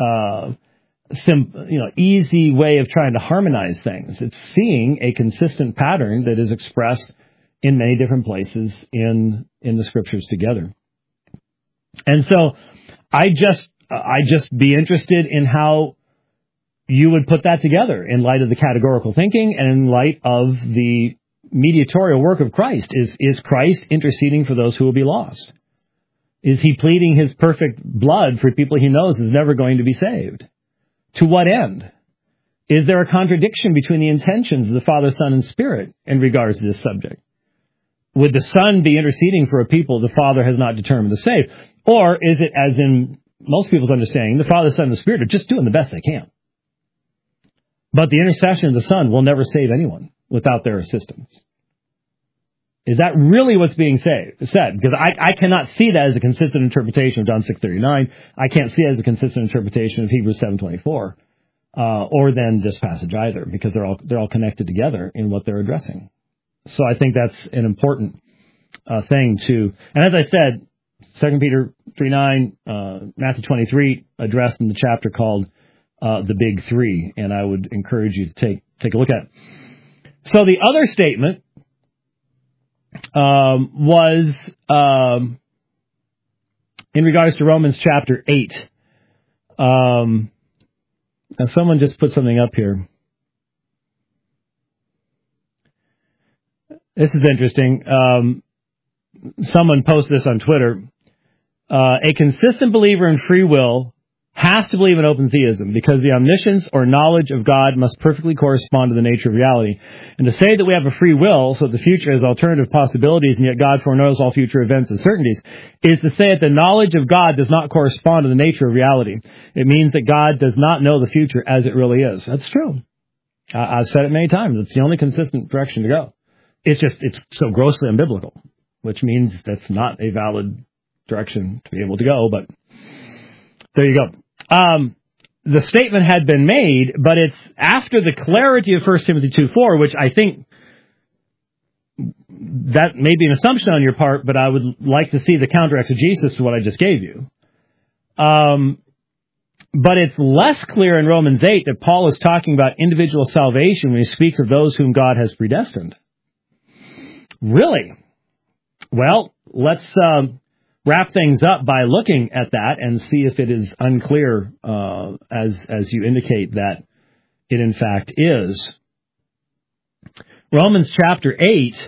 easy way of trying to harmonize things. It's seeing a consistent pattern that is expressed in many different places in the scriptures together. And so I just be interested in how you would put that together in light of the categorical thinking and in light of the mediatorial work of Christ. Is Christ interceding for those who will be lost? Is he pleading his perfect blood for people he knows is never going to be saved? To what end? Is there a contradiction between the intentions of the Father, Son, and Spirit in regards to this subject? Would the Son be interceding for a people the Father has not determined to save? Or is it, as in most people's understanding, the Father, Son, and the Spirit are just doing the best they can? But the intercession of the Son will never save anyone without their assistance. Is that really what's being said? Because I cannot see that as a consistent interpretation of John 6:39. I can't see it as a consistent interpretation of Hebrews 7:24, or then this passage either, because they're all connected together in what they're addressing. So I think that's an important thing to. And as I said, 2 Peter 3:9, Matthew 23, addressed in the chapter called the Big Three, and I would encourage you to take a look at it. So the other statement was in regards to Romans chapter 8. Now someone just put something up here. This is interesting. Someone posted this on Twitter. A consistent believer in free will has to believe in open theism because the omniscience or knowledge of God must perfectly correspond to the nature of reality. And to say that we have a free will so that the future has alternative possibilities and yet God foreknows all future events and certainties is to say that the knowledge of God does not correspond to the nature of reality. It means that God does not know the future as it really is. That's true. I've said it many times. It's the only consistent direction to go. It's so grossly unbiblical, which means that's not a valid direction to be able to go, but there you go. The statement had been made, but it's after the clarity of 1 Timothy 2:4, which I think that may be an assumption on your part, but I would like to see the counter exegesis to what I just gave you. But it's less clear in Romans 8 that Paul is talking about individual salvation when he speaks of those whom God has predestined. Really? Well, let's wrap things up by looking at that and see if it is unclear as you indicate that it in fact is. Romans chapter 8,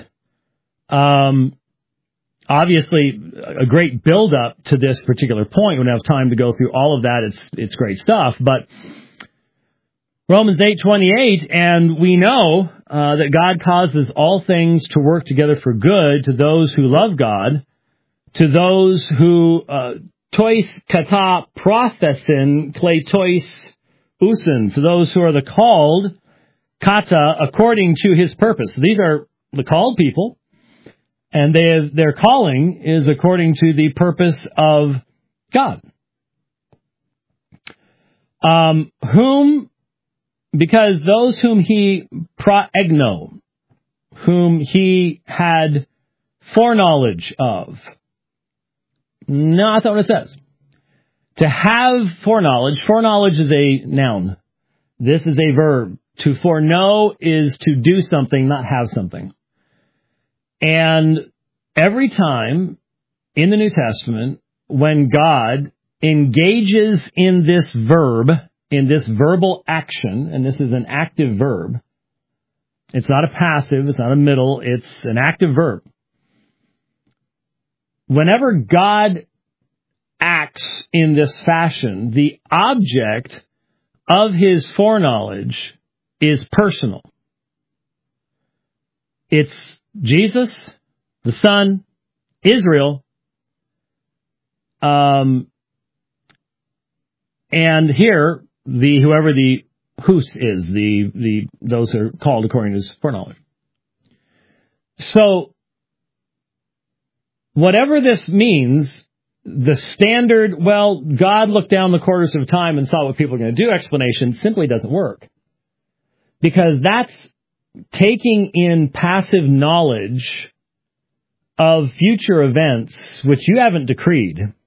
obviously a great build-up to this particular point. We don't have time to go through all of that. It's great stuff. But Romans 8:28, and we know that God causes all things to work together for good to those who love God, to those who tois kata prophesin clay tois usin, to those who are the called kata according to his purpose. So these are the called people, and their calling is according to the purpose of God. Because those whom he proegno, whom he had foreknowledge of. No, that's not what it says. To have foreknowledge is a noun. This is a verb. To foreknow is to do something, not have something. And every time in the New Testament, when God engages in this verb, in this verbal action, and this is an active verb, it's not a passive, it's not a middle, it's an active verb. Whenever God acts in this fashion, the object of his foreknowledge is personal. It's Jesus, the Son, Israel, and here, whoever the hus is, those who are called according to his foreknowledge. So, whatever this means, the standard, well, God looked down the corridors of time and saw what people are going to do explanation simply doesn't work. Because that's taking in passive knowledge of future events which you haven't decreed.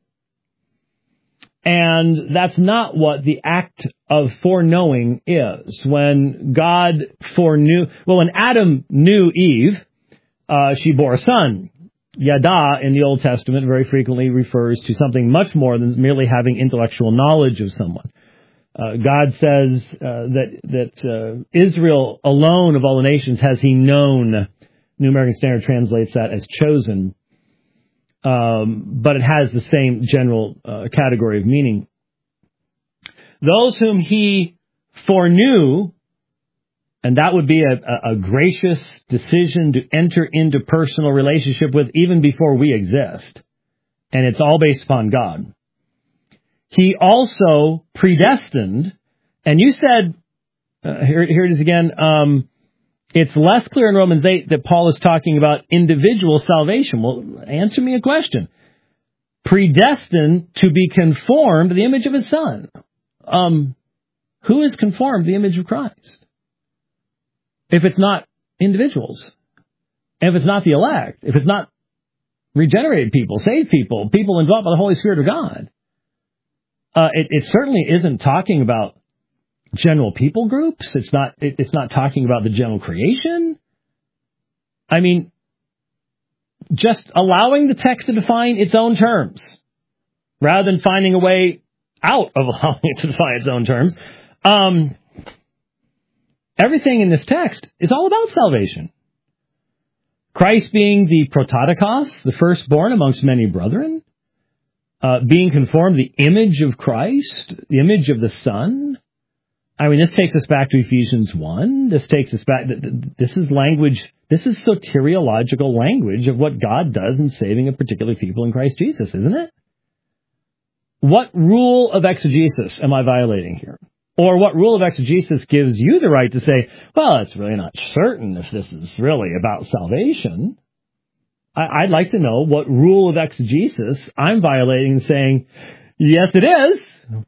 And that's not what the act of foreknowing is. When God foreknew, when Adam knew Eve, she bore a son. Yada in the Old Testament very frequently refers to something much more than merely having intellectual knowledge of someone. God says that Israel alone of all the nations has he known. New American Standard translates that as chosen. But it has the same general category of meaning. Those whom he foreknew, and that would be a gracious decision to enter into personal relationship with even before we exist. And it's all based upon God. He also predestined, and you said, here it is again, it's less clear in Romans 8 that Paul is talking about individual salvation. Well, answer me a question. Predestined to be conformed to the image of his Son. Who is conformed to the image of Christ? If it's not individuals, if it's not the elect, if it's not regenerated people, saved people, people indwelt by the Holy Spirit of God, it certainly isn't talking about general people groups. It's not talking about the general creation. I mean, just allowing the text to define its own terms rather than finding a way out of allowing it to define its own terms. Everything in this text is all about salvation. Christ being the prototokos, the firstborn amongst many brethren, being conformed to the image of Christ, the image of the Son. I mean, this takes us back to Ephesians 1. This takes us back. This is language. This is soteriological language of what God does in saving a particular people in Christ Jesus, isn't it? What rule of exegesis am I violating here? Or what rule of exegesis gives you the right to say, well, it's really not certain if this is really about salvation? I'd like to know what rule of exegesis I'm violating and saying, yes, it is.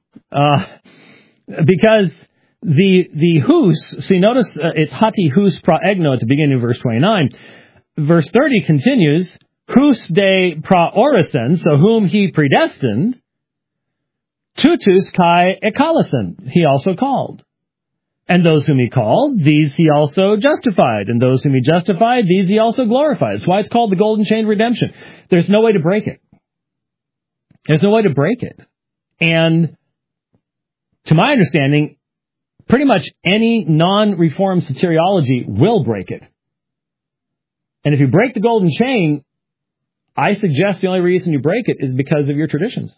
Because the hus, see, notice it's hati hus pra egno at the beginning of verse 29. Verse 30 continues, hus de pra orison, so whom he predestined, tutus kai ekalasin, he also called. And those whom he called, these he also justified. And those whom he justified, these he also glorified. That's why it's called the golden chain of redemption. There's no way to break it. There's no way to break it. And to my understanding, pretty much any non-reformed soteriology will break it. And if you break the golden chain, I suggest the only reason you break it is because of your traditions.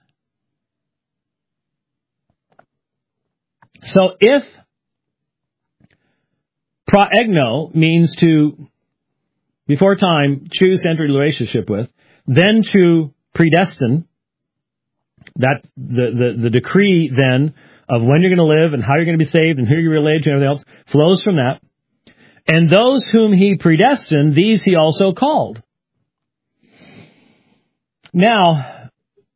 So if praegno means to, before time, choose to enter a relationship with, then to predestine, that the decree then of when you're going to live and how you're going to be saved and who you're related to and everything else flows from that. And those whom he predestined, these he also called. Now,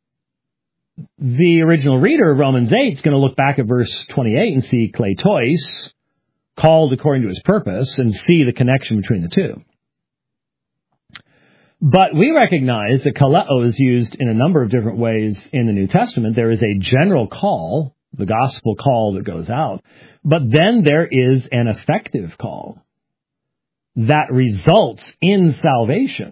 the original reader of Romans 8 is going to look back at verse 28 and see kleitois, called according to his purpose, and see the connection between the two. But we recognize that kaleo is used in a number of different ways in the New Testament. There is a general call, the gospel call that goes out, but then there is an effective call that results in salvation.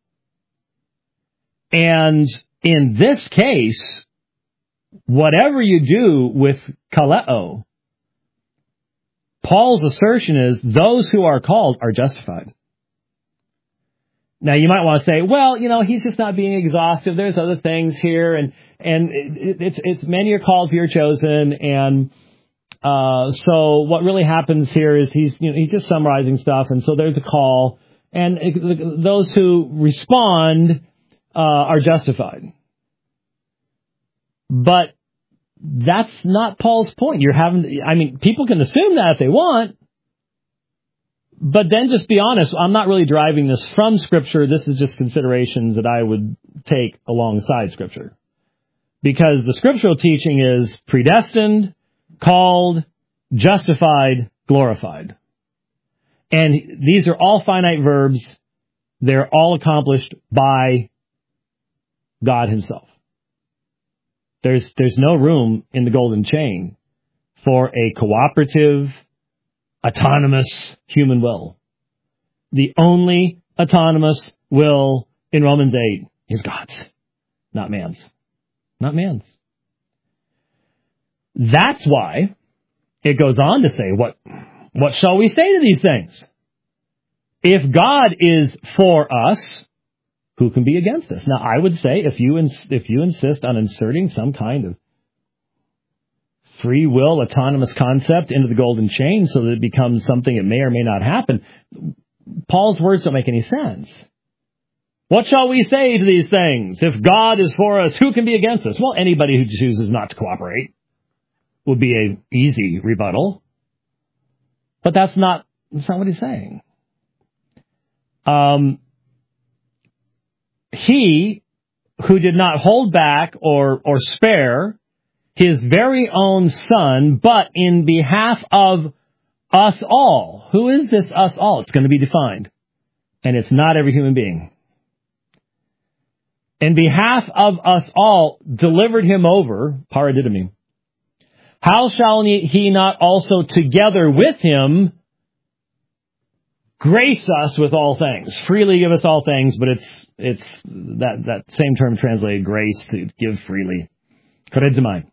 And in this case, whatever you do with kaleo, Paul's assertion is those who are called are justified. Now, you might want to say, well, he's just not being exhaustive. There's other things here, and it's many are called, few are chosen, and so what really happens here is he's just summarizing stuff, and so there's a call, and those who respond are justified. But that's not Paul's point. People can assume that if they want, but then just be honest, I'm not really deriving this from Scripture. This is just considerations that I would take alongside Scripture. Because the scriptural teaching is predestined, called, justified, glorified. And these are all finite verbs. They're all accomplished by God himself. There's no room in the golden chain for a cooperative, autonomous human will. The only autonomous will in Romans 8 is God's, not man's. Not man's. That's why it goes on to say, what shall we say to these things? If God is for us, who can be against us? Now, I would say if you insist on inserting some kind of free will, autonomous concept into the golden chain so that it becomes something that may or may not happen, Paul's words don't make any sense. What shall we say to these things? If God is for us, who can be against us? Well, anybody who chooses not to cooperate would be an easy rebuttal. But that's not what he's saying. He who did not hold back or spare his very own son, but in behalf of us all. Who is this us all? It's going to be defined. And it's not every human being. In behalf of us all, delivered him over, paradidomi. How shall he not also together with him grace us with all things? Freely give us all things, but it's that same term translated grace, to give freely. Charizomai.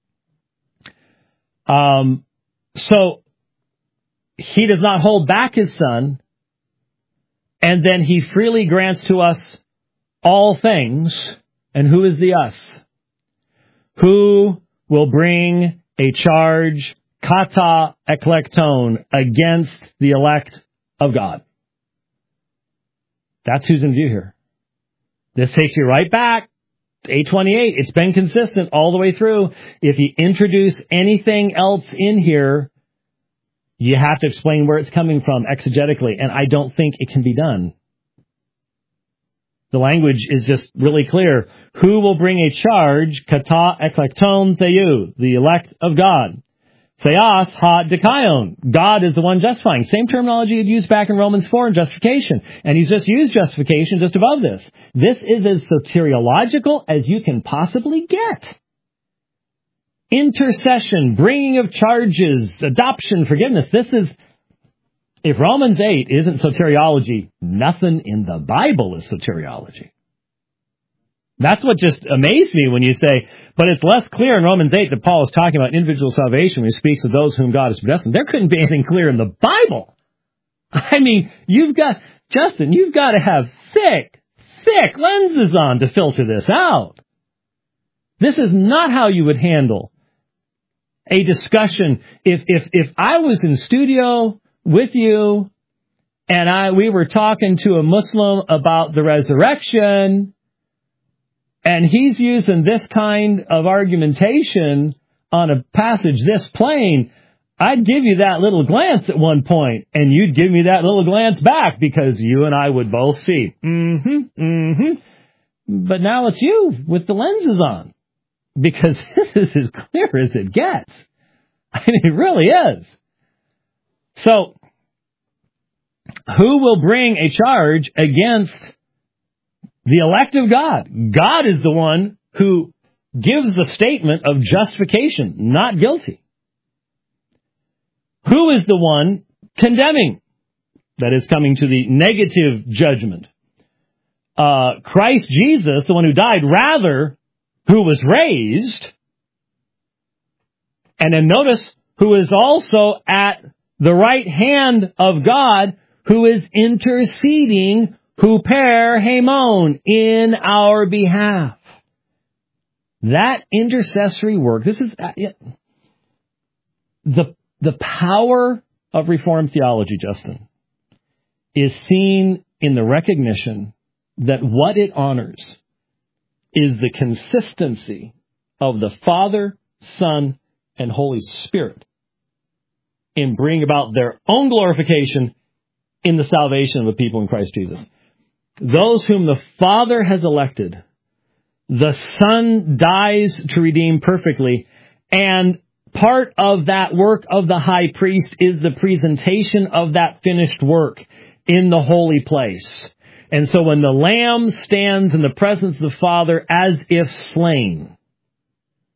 So he does not hold back his son, and then he freely grants to us all things. And who is the us? Who will bring a charge, kata eklekton, against the elect of God? That's who's in view here. This takes you right back to 828. It's been consistent all the way through. If you introduce anything else in here, you have to explain where it's coming from exegetically, and I don't think it can be done. The language is just really clear. Who will bring a charge, kata eklekton theou, the elect of God? Theos ha dikaion. God is the one justifying. Same terminology he'd used back in Romans 4 in justification. And he's just used justification just above this. This is as soteriological as you can possibly get. Intercession, bringing of charges, adoption, forgiveness. If Romans 8 isn't soteriology, nothing in the Bible is soteriology. That's what just amazed me when you say, but it's less clear in Romans 8 that Paul is talking about individual salvation when he speaks of those whom God has predestined. There couldn't be anything clear in the Bible. I mean, Justin, you've got to have thick lenses on to filter this out. This is not how you would handle a discussion. If I was in studio with you and we were talking to a Muslim about the resurrection, and he's using this kind of argumentation on a passage this plain, I'd give you that little glance at one point, and you'd give me that little glance back, because you and I would both see, But now it's you with the lenses on, because this is as clear as it gets. I mean, it really is. So, who will bring a charge against the elect of God? God is the one who gives the statement of justification, not guilty. Who is the one condemning? That is coming to the negative judgment. Christ Jesus, the one who died, rather, who was raised. And then notice, who is also at the right hand of God, who is interceding, huper hemon, in our behalf. That intercessory work, this is the power of Reformed theology, Justin, is seen in the recognition that what it honors is the consistency of the Father, Son, and Holy Spirit in bringing about their own glorification in the salvation of the people in Christ Jesus. Those whom the Father has elected, the Son dies to redeem perfectly, and part of that work of the high priest is the presentation of that finished work in the holy place. And so when the Lamb stands in the presence of the Father as if slain,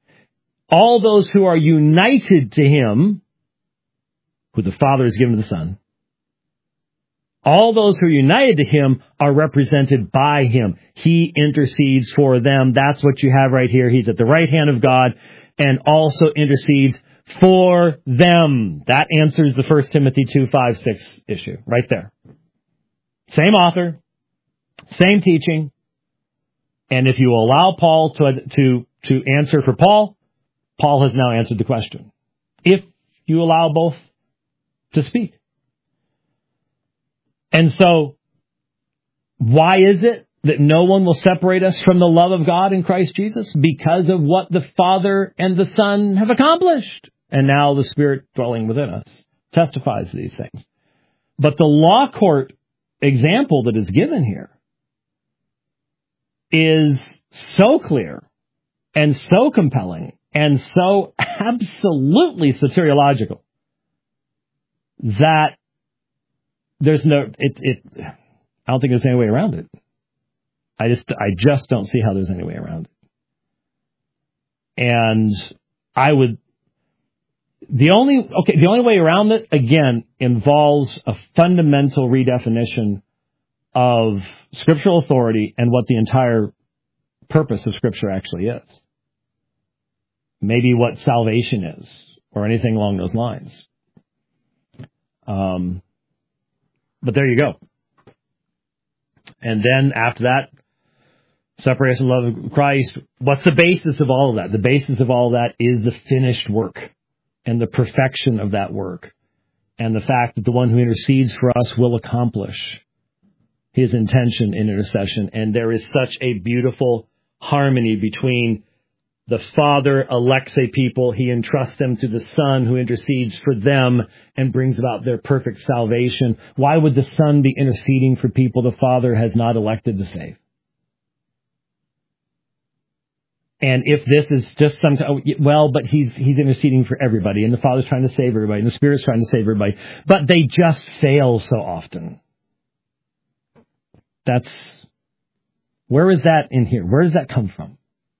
all those who are united to him, who the Father has given to the Son, all those who are united to him are represented by him. He intercedes for them. That's what you have right here. He's at the right hand of God and also intercedes for them. That answers the 1 Timothy 2:5-6 issue right there. Same author, same teaching. And if you allow Paul to answer for Paul, Paul has now answered the question. If you allow both to speak. And so, why is it that no one will separate us from the love of God in Christ Jesus? Because of what the Father and the Son have accomplished. And now the Spirit dwelling within us testifies to these things. But the law court example that is given here is so clear and so compelling and so absolutely soteriological that there's no, I don't think there's any way around it. I just don't see how there's any way around it. And the only way around it, again, involves a fundamental redefinition of scriptural authority and what the entire purpose of Scripture actually is. Maybe what salvation is, or anything along those lines. But there you go. And then after that, separation love of Christ. What's the basis of all of that? The basis of all of that is the finished work and the perfection of that work. And the fact that the one who intercedes for us will accomplish his intention in intercession. And there is such a beautiful harmony between the Father elects a people, he entrusts them to the Son who intercedes for them and brings about their perfect salvation. Why would the Son be interceding for people the Father has not elected to save? And if this is just some, but he's interceding for everybody, and the Father's trying to save everybody, and the Spirit's trying to save everybody, but they just fail so often. Where is that in here? Where does that come from?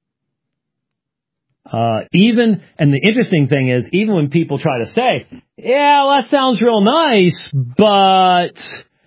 And the interesting thing is, even when people try to say, yeah, well, that sounds real nice, but,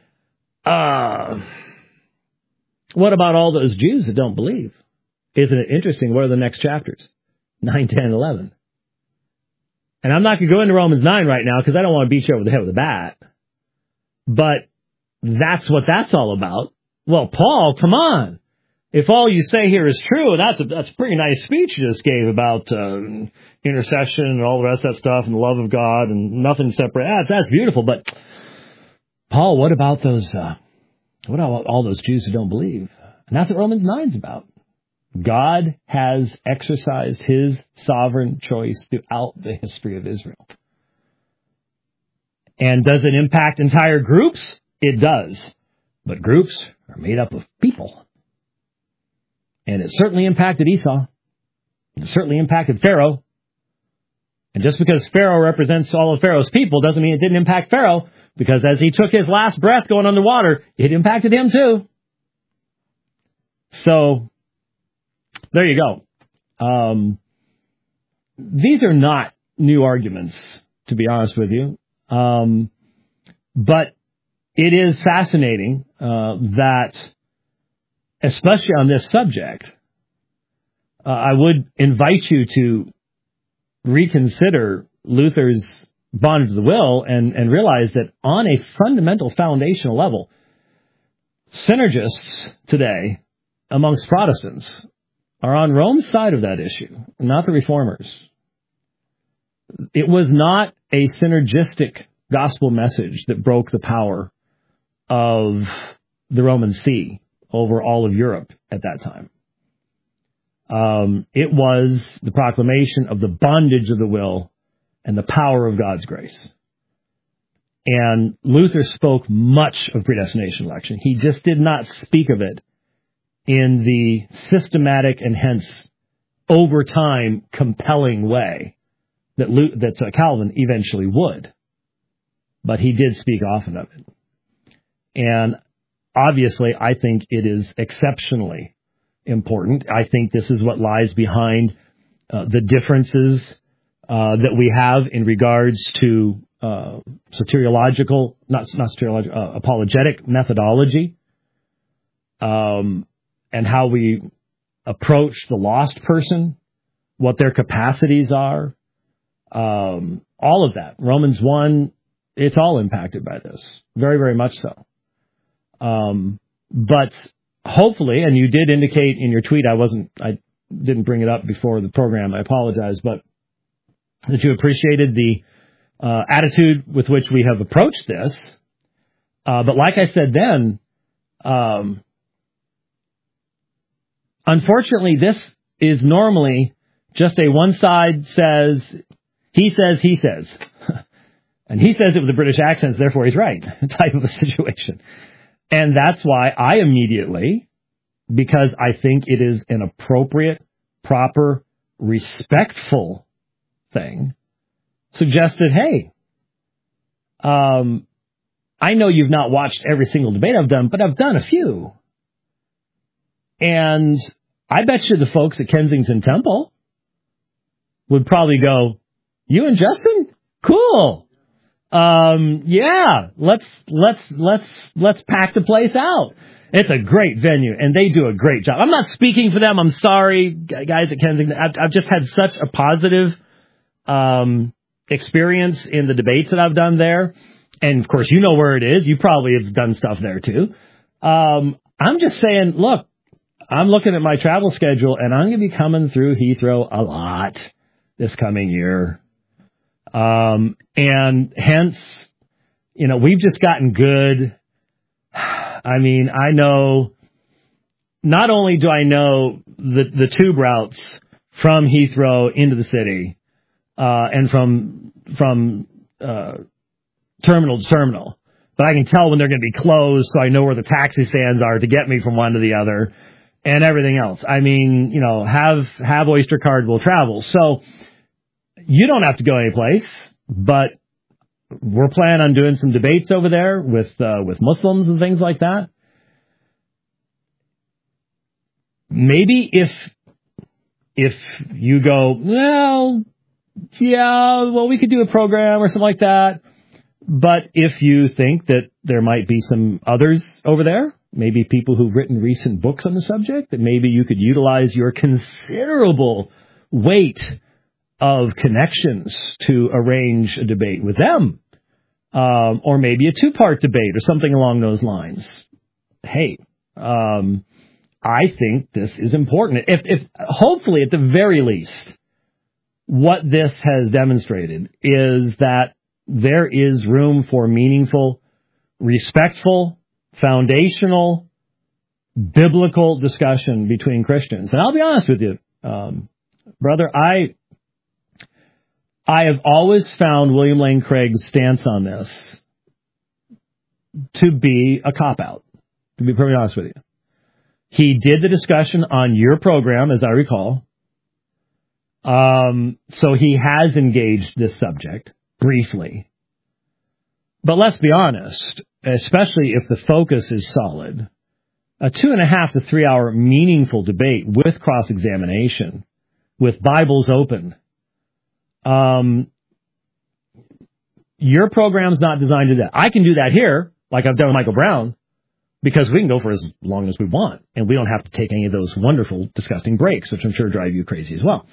what about all those Jews that don't believe? Isn't it interesting? What are the next chapters? 9, 10, 11. And I'm not going to go into Romans 9 right now because I don't want to beat you over the head with a bat. But that's what that's all about. Well, Paul, come on. If all you say here is true, that's a pretty nice speech you just gave about intercession and all the rest of that stuff and the love of God and nothing separate. That's beautiful. But Paul, what about all those Jews who don't believe? And that's what Romans 9 is about. God has exercised his sovereign choice throughout the history of Israel. And does it impact entire groups? It does. But groups are made up of people. And it certainly impacted Esau. It certainly impacted Pharaoh. And just because Pharaoh represents all of Pharaoh's people doesn't mean it didn't impact Pharaoh, because as he took his last breath going underwater, it impacted him too. So, there you go. These are not new arguments, to be honest with you. But it is fascinating that, especially on this subject, I would invite you to reconsider Luther's bondage of the will and realize that on a fundamental foundational level, synergists today amongst Protestants are on Rome's side of that issue, not the Reformers. It was not a synergistic gospel message that broke the power of the Roman See over all of Europe at that time. It was the proclamation of the bondage of the will and the power of God's grace. And Luther spoke much of predestination election. He just did not speak of it in the systematic and hence over time compelling way that Calvin eventually would. But he did speak often of it. And obviously, I think it is exceptionally important. I think this is what lies behind the differences that we have in regards to apologetic methodology, and how we approach the lost person, what their capacities are, all of that. Romans 1, it's all impacted by this, very, very much so. But hopefully, and you did indicate in your tweet, I didn't bring it up before the program, I apologize, but that you appreciated the attitude with which we have approached this. But like I said then, unfortunately, this is normally just a one side says, he says. And he says it with a British accent, therefore he's right, type of a situation. And that's why I immediately, because I think it is an appropriate, proper, respectful thing, suggested, hey, I know you've not watched every single debate I've done, but I've done a few. And I bet you the folks at Kensington Temple would probably go, you and Justin? Cool. Yeah, let's pack the place out. It's a great venue, and they do a great job. I'm not speaking for them. I'm sorry, guys at Kensington. I've just had such a positive experience in the debates that I've done there. And, of course, you know where it is. You probably have done stuff there, too. I'm just saying, look, I'm looking at my travel schedule, and I'm going to be coming through Heathrow a lot this coming year. And hence, we've just gotten good. I mean, I know, not only do I know the tube routes from Heathrow into the city, and from terminal to terminal, but I can tell when they're going to be closed, so I know where the taxi stands are to get me from one to the other, and everything else. I mean, have Oyster Card will travel. So you don't have to go anyplace, but we're planning on doing some debates over there with Muslims and things like that. Maybe if you go, we could do a program or something like that. But if you think that there might be some others over there, maybe people who've written recent books on the subject, that maybe you could utilize your considerable weight of connections to arrange a debate with them, or maybe a two-part debate or something along those lines. Hey, I think this is important. If hopefully, at the very least, what this has demonstrated is that there is room for meaningful, respectful, foundational, biblical discussion between Christians. And I'll be honest with you, brother, I have always found William Lane Craig's stance on this to be a cop-out, to be perfectly honest with you. He did the discussion on your program, as I recall. So he has engaged this subject briefly. But let's be honest, especially if the focus is solid, a 2.5 to 3 hour meaningful debate with cross-examination, with Bibles open, your program's not designed to do that. I can do that here, like I've done with Michael Brown, because we can go for as long as we want, and we don't have to take any of those wonderful, disgusting breaks, which I'm sure drive you crazy as well.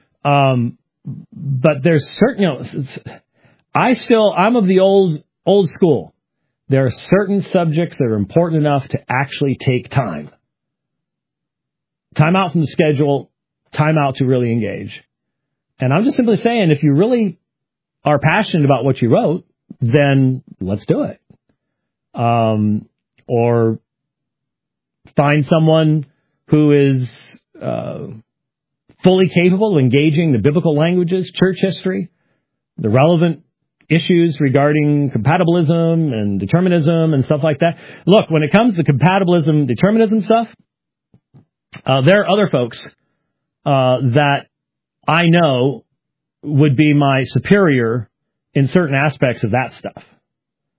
But there's certain, I'm of the old school. There are certain subjects that are important enough to actually take time. Time out from the schedule, time out to really engage. And I'm just simply saying, if you really are passionate about what you wrote, then let's do it. Or find someone who is fully capable of engaging the biblical languages, church history, the relevant issues regarding compatibilism and determinism and stuff like that. Look, when it comes to compatibilism, determinism stuff, there are other folks that I know would be my superior in certain aspects of that stuff.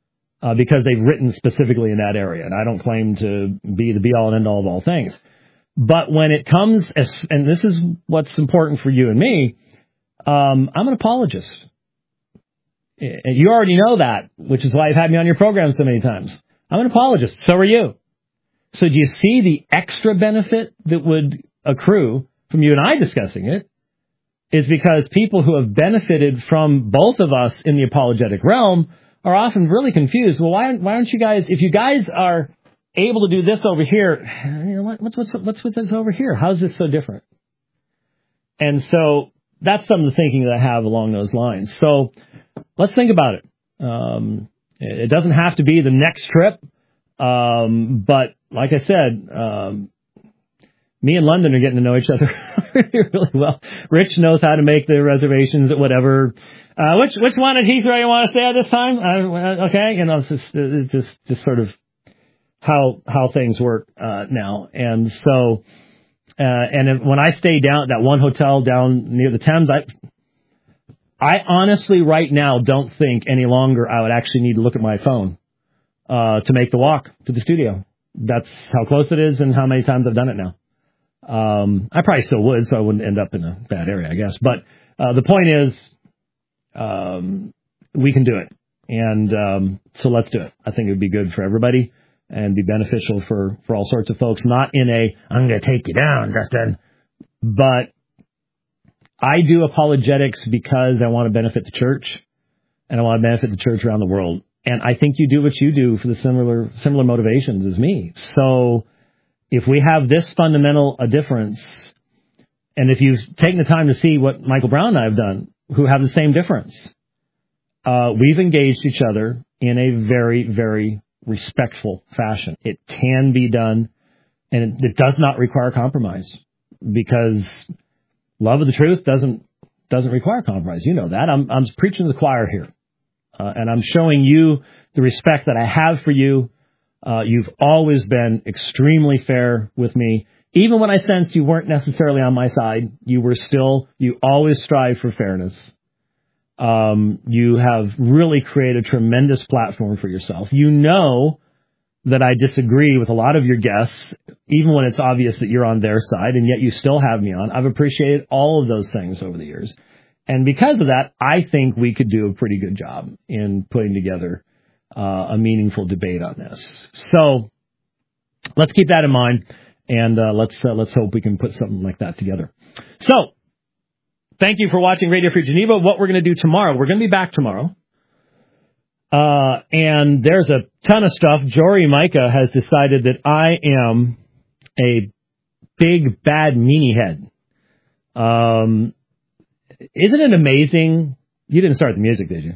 Because they've written specifically in that area. And I don't claim to be the be-all and end-all of all things. But when it comes, and this is what's important for you and me, I'm an apologist. You already know that, which is why you've had me on your program so many times. I'm an apologist. So are you. So do you see the extra benefit that would accrue from you and I discussing it? Is because people who have benefited from both of us in the apologetic realm are often really confused. Well, why aren't you guys, if you guys are able to do this over here, you know, what's with this over here? How's this so different? And so that's some of the thinking that I have along those lines. So let's think about it. It doesn't have to be the next trip. But like I said, me and London are getting to know each other really well. Rich knows how to make the reservations at whatever. Which one at Heathrow you want to stay at this time? Okay, you know, it's just sort of how things work now. And so, when I stay down at that one hotel down near the Thames, I honestly right now don't think any longer I would actually need to look at my phone to make the walk to the studio. That's how close it is and how many times I've done it now. I probably still would, so I wouldn't end up in a bad area, I guess. But the point is, we can do it. And so let's do it. I think it would be good for everybody and be beneficial for all sorts of folks. Not in a, I'm going to take you down, Dustin. But I do apologetics because I want to benefit the church, and I want to benefit the church around the world. And I think you do what you do for the similar motivations as me. So if we have this fundamental a difference, and if you've taken the time to see what Michael Brown and I have done, who have the same difference, we've engaged each other in a very, very respectful fashion. It can be done, and it does not require compromise, because love of the truth doesn't require compromise. You know that. I'm preaching to the choir here, and I'm showing you the respect that I have for you. You've always been extremely fair with me. Even when I sensed you weren't necessarily on my side, you always strive for fairness. You have really created a tremendous platform for yourself. You know that I disagree with a lot of your guests, even when it's obvious that you're on their side, and yet you still have me on. I've appreciated all of those things over the years. And because of that, I think we could do a pretty good job in putting together a meaningful debate on this. So let's keep that in mind, and let's hope we can put something like that together. So thank you for watching Radio Free Geneva. What we're going to do tomorrow, we're going to be back tomorrow. And there's a ton of stuff. Jory Micah has decided that I am a big, bad meanie head. Isn't it amazing? You didn't start the music, did you?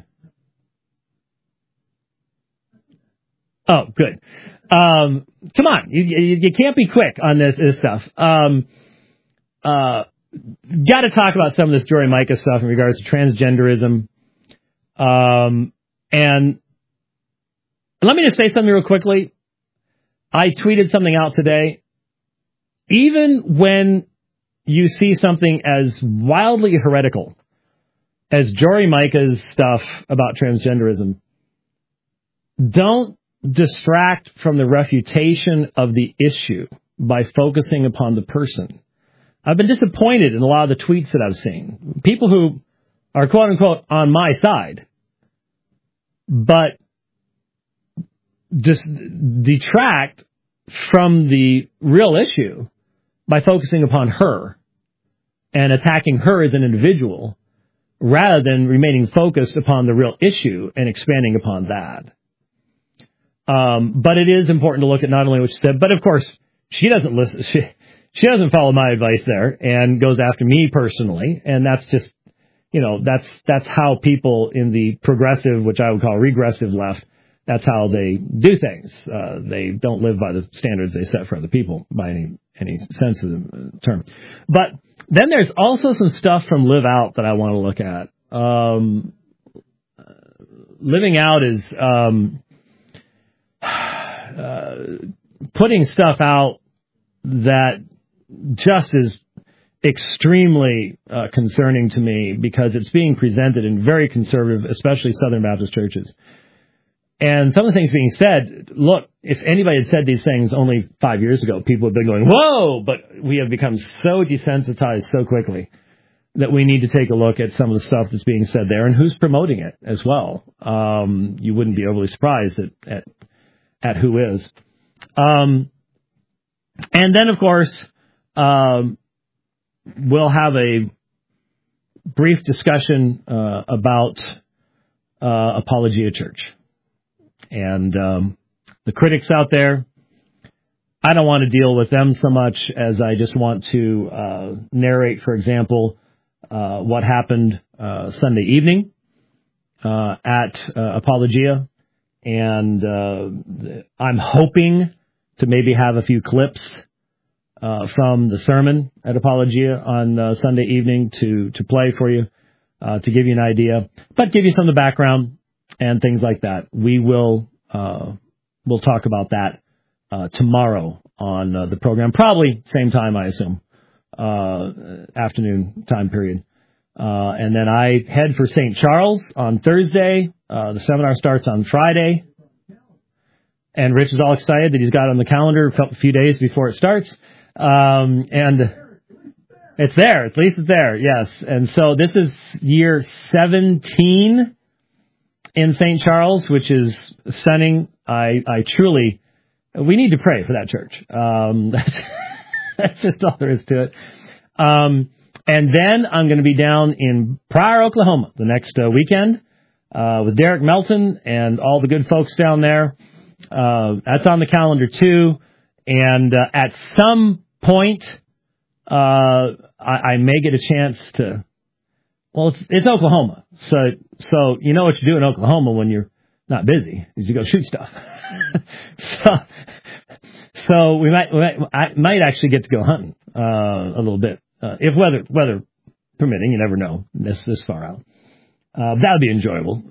Oh, good. Come on. You can't be quick on this stuff. Got to talk about some of this Jory Micah stuff in regards to transgenderism. And let me just say something real quickly. I tweeted something out today. Even when you see something as wildly heretical as Jory Micah's stuff about transgenderism, don't distract from the refutation of the issue by focusing upon the person. I've been disappointed in a lot of the tweets that I've seen. People who are quote-unquote on my side, but just detract from the real issue by focusing upon her and attacking her as an individual rather than remaining focused upon the real issue and expanding upon that. But it is important to look at not only what she said, but of course, she doesn't listen. She doesn't follow my advice there and goes after me personally. And that's just, that's how people in the progressive, which I would call regressive left, that's how they do things. They don't live by the standards they set for other people by any sense of the term. But then there's also some stuff from Live Out that I want to look at. Living Out is putting stuff out that just is extremely concerning to me because it's being presented in very conservative, especially Southern Baptist churches, And some of the things being said, look, if anybody had said these things only 5 years ago, people would have been going, whoa, but we have become so desensitized so quickly that we need to take a look at some of the stuff that's being said there and who's promoting it as well. You wouldn't be overly surprised at who is. And then, of course, we'll have a brief discussion about Apologia Church. And the critics out there, I don't want to deal with them so much as I just want to narrate, for example, what happened Sunday evening at Apologia. And I'm hoping to maybe have a few clips from the sermon at Apologia on Sunday evening to play for you, to give you an idea, but give you some of the background and things like that. We'll talk about that tomorrow on the program, probably same time, I assume, afternoon time period. And then I head for St. Charles on Thursday. The seminar starts on Friday. And Rich is all excited that he's got it on the calendar a few days before it starts. And it's there. At least it's there, yes. And so this is year 17 in St. Charles, which is stunning. I truly, we need to pray for that church. That's just all there is to it. And then I'm going to be down in Pryor, Oklahoma the next weekend with Derek Melton and all the good folks down there. That's on the calendar too. And at some point, I may get a chance to. Well, it's Oklahoma, so you know what you do in Oklahoma when you're not busy is you go shoot stuff. so I might actually get to go hunting a little bit if weather permitting. You never know this far out. That would be enjoyable.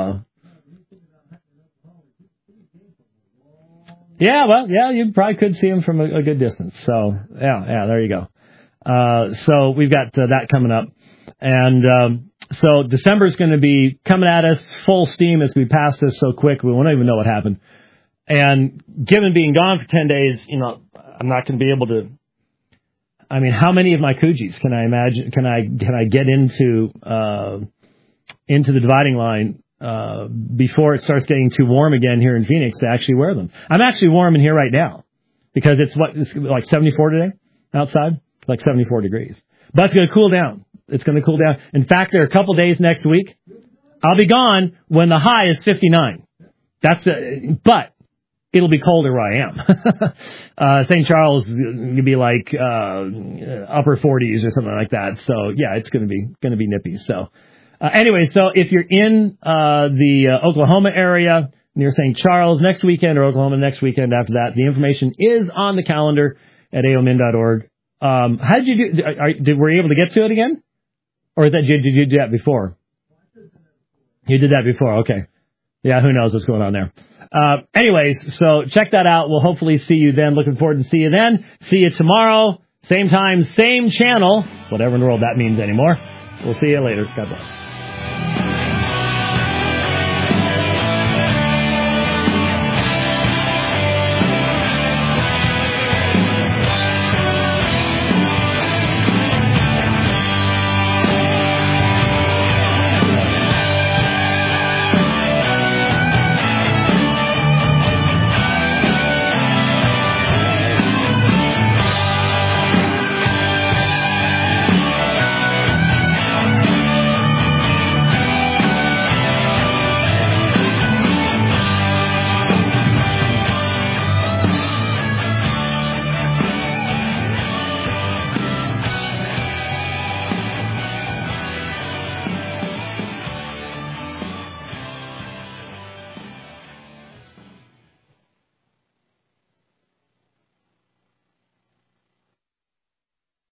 Yeah, you probably could see him from a good distance. So yeah, there you go. So we've got that coming up. And so December is going to be coming at us full steam as we pass this so quick. We won't even know what happened. And given being gone for 10 days, I'm not going to be able to. I mean, how many of my Coogis can I imagine? Can I get into the dividing line before it starts getting too warm again here in Phoenix to actually wear them? I'm actually warm in here right now because it's like 74 today outside, like 74 degrees. But it's going to cool down. It's going to cool down. In fact, there are a couple days next week. I'll be gone when the high is 59. But it'll be colder where I am. St. Charles could be like upper 40s or something like that. So yeah, it's going to be nippy. So anyway, so if you're in the Oklahoma area near St. Charles next weekend or Oklahoma next weekend after that, the information is on the calendar at aomin.org. How did you do? Were you able to get to it again? Or did you do that before? You did that before. Okay. Yeah, who knows what's going on there. Anyways, so check that out. We'll hopefully see you then. Looking forward to see you then. See you tomorrow. Same time, same channel. Whatever in the world that means anymore. We'll see you later. God bless.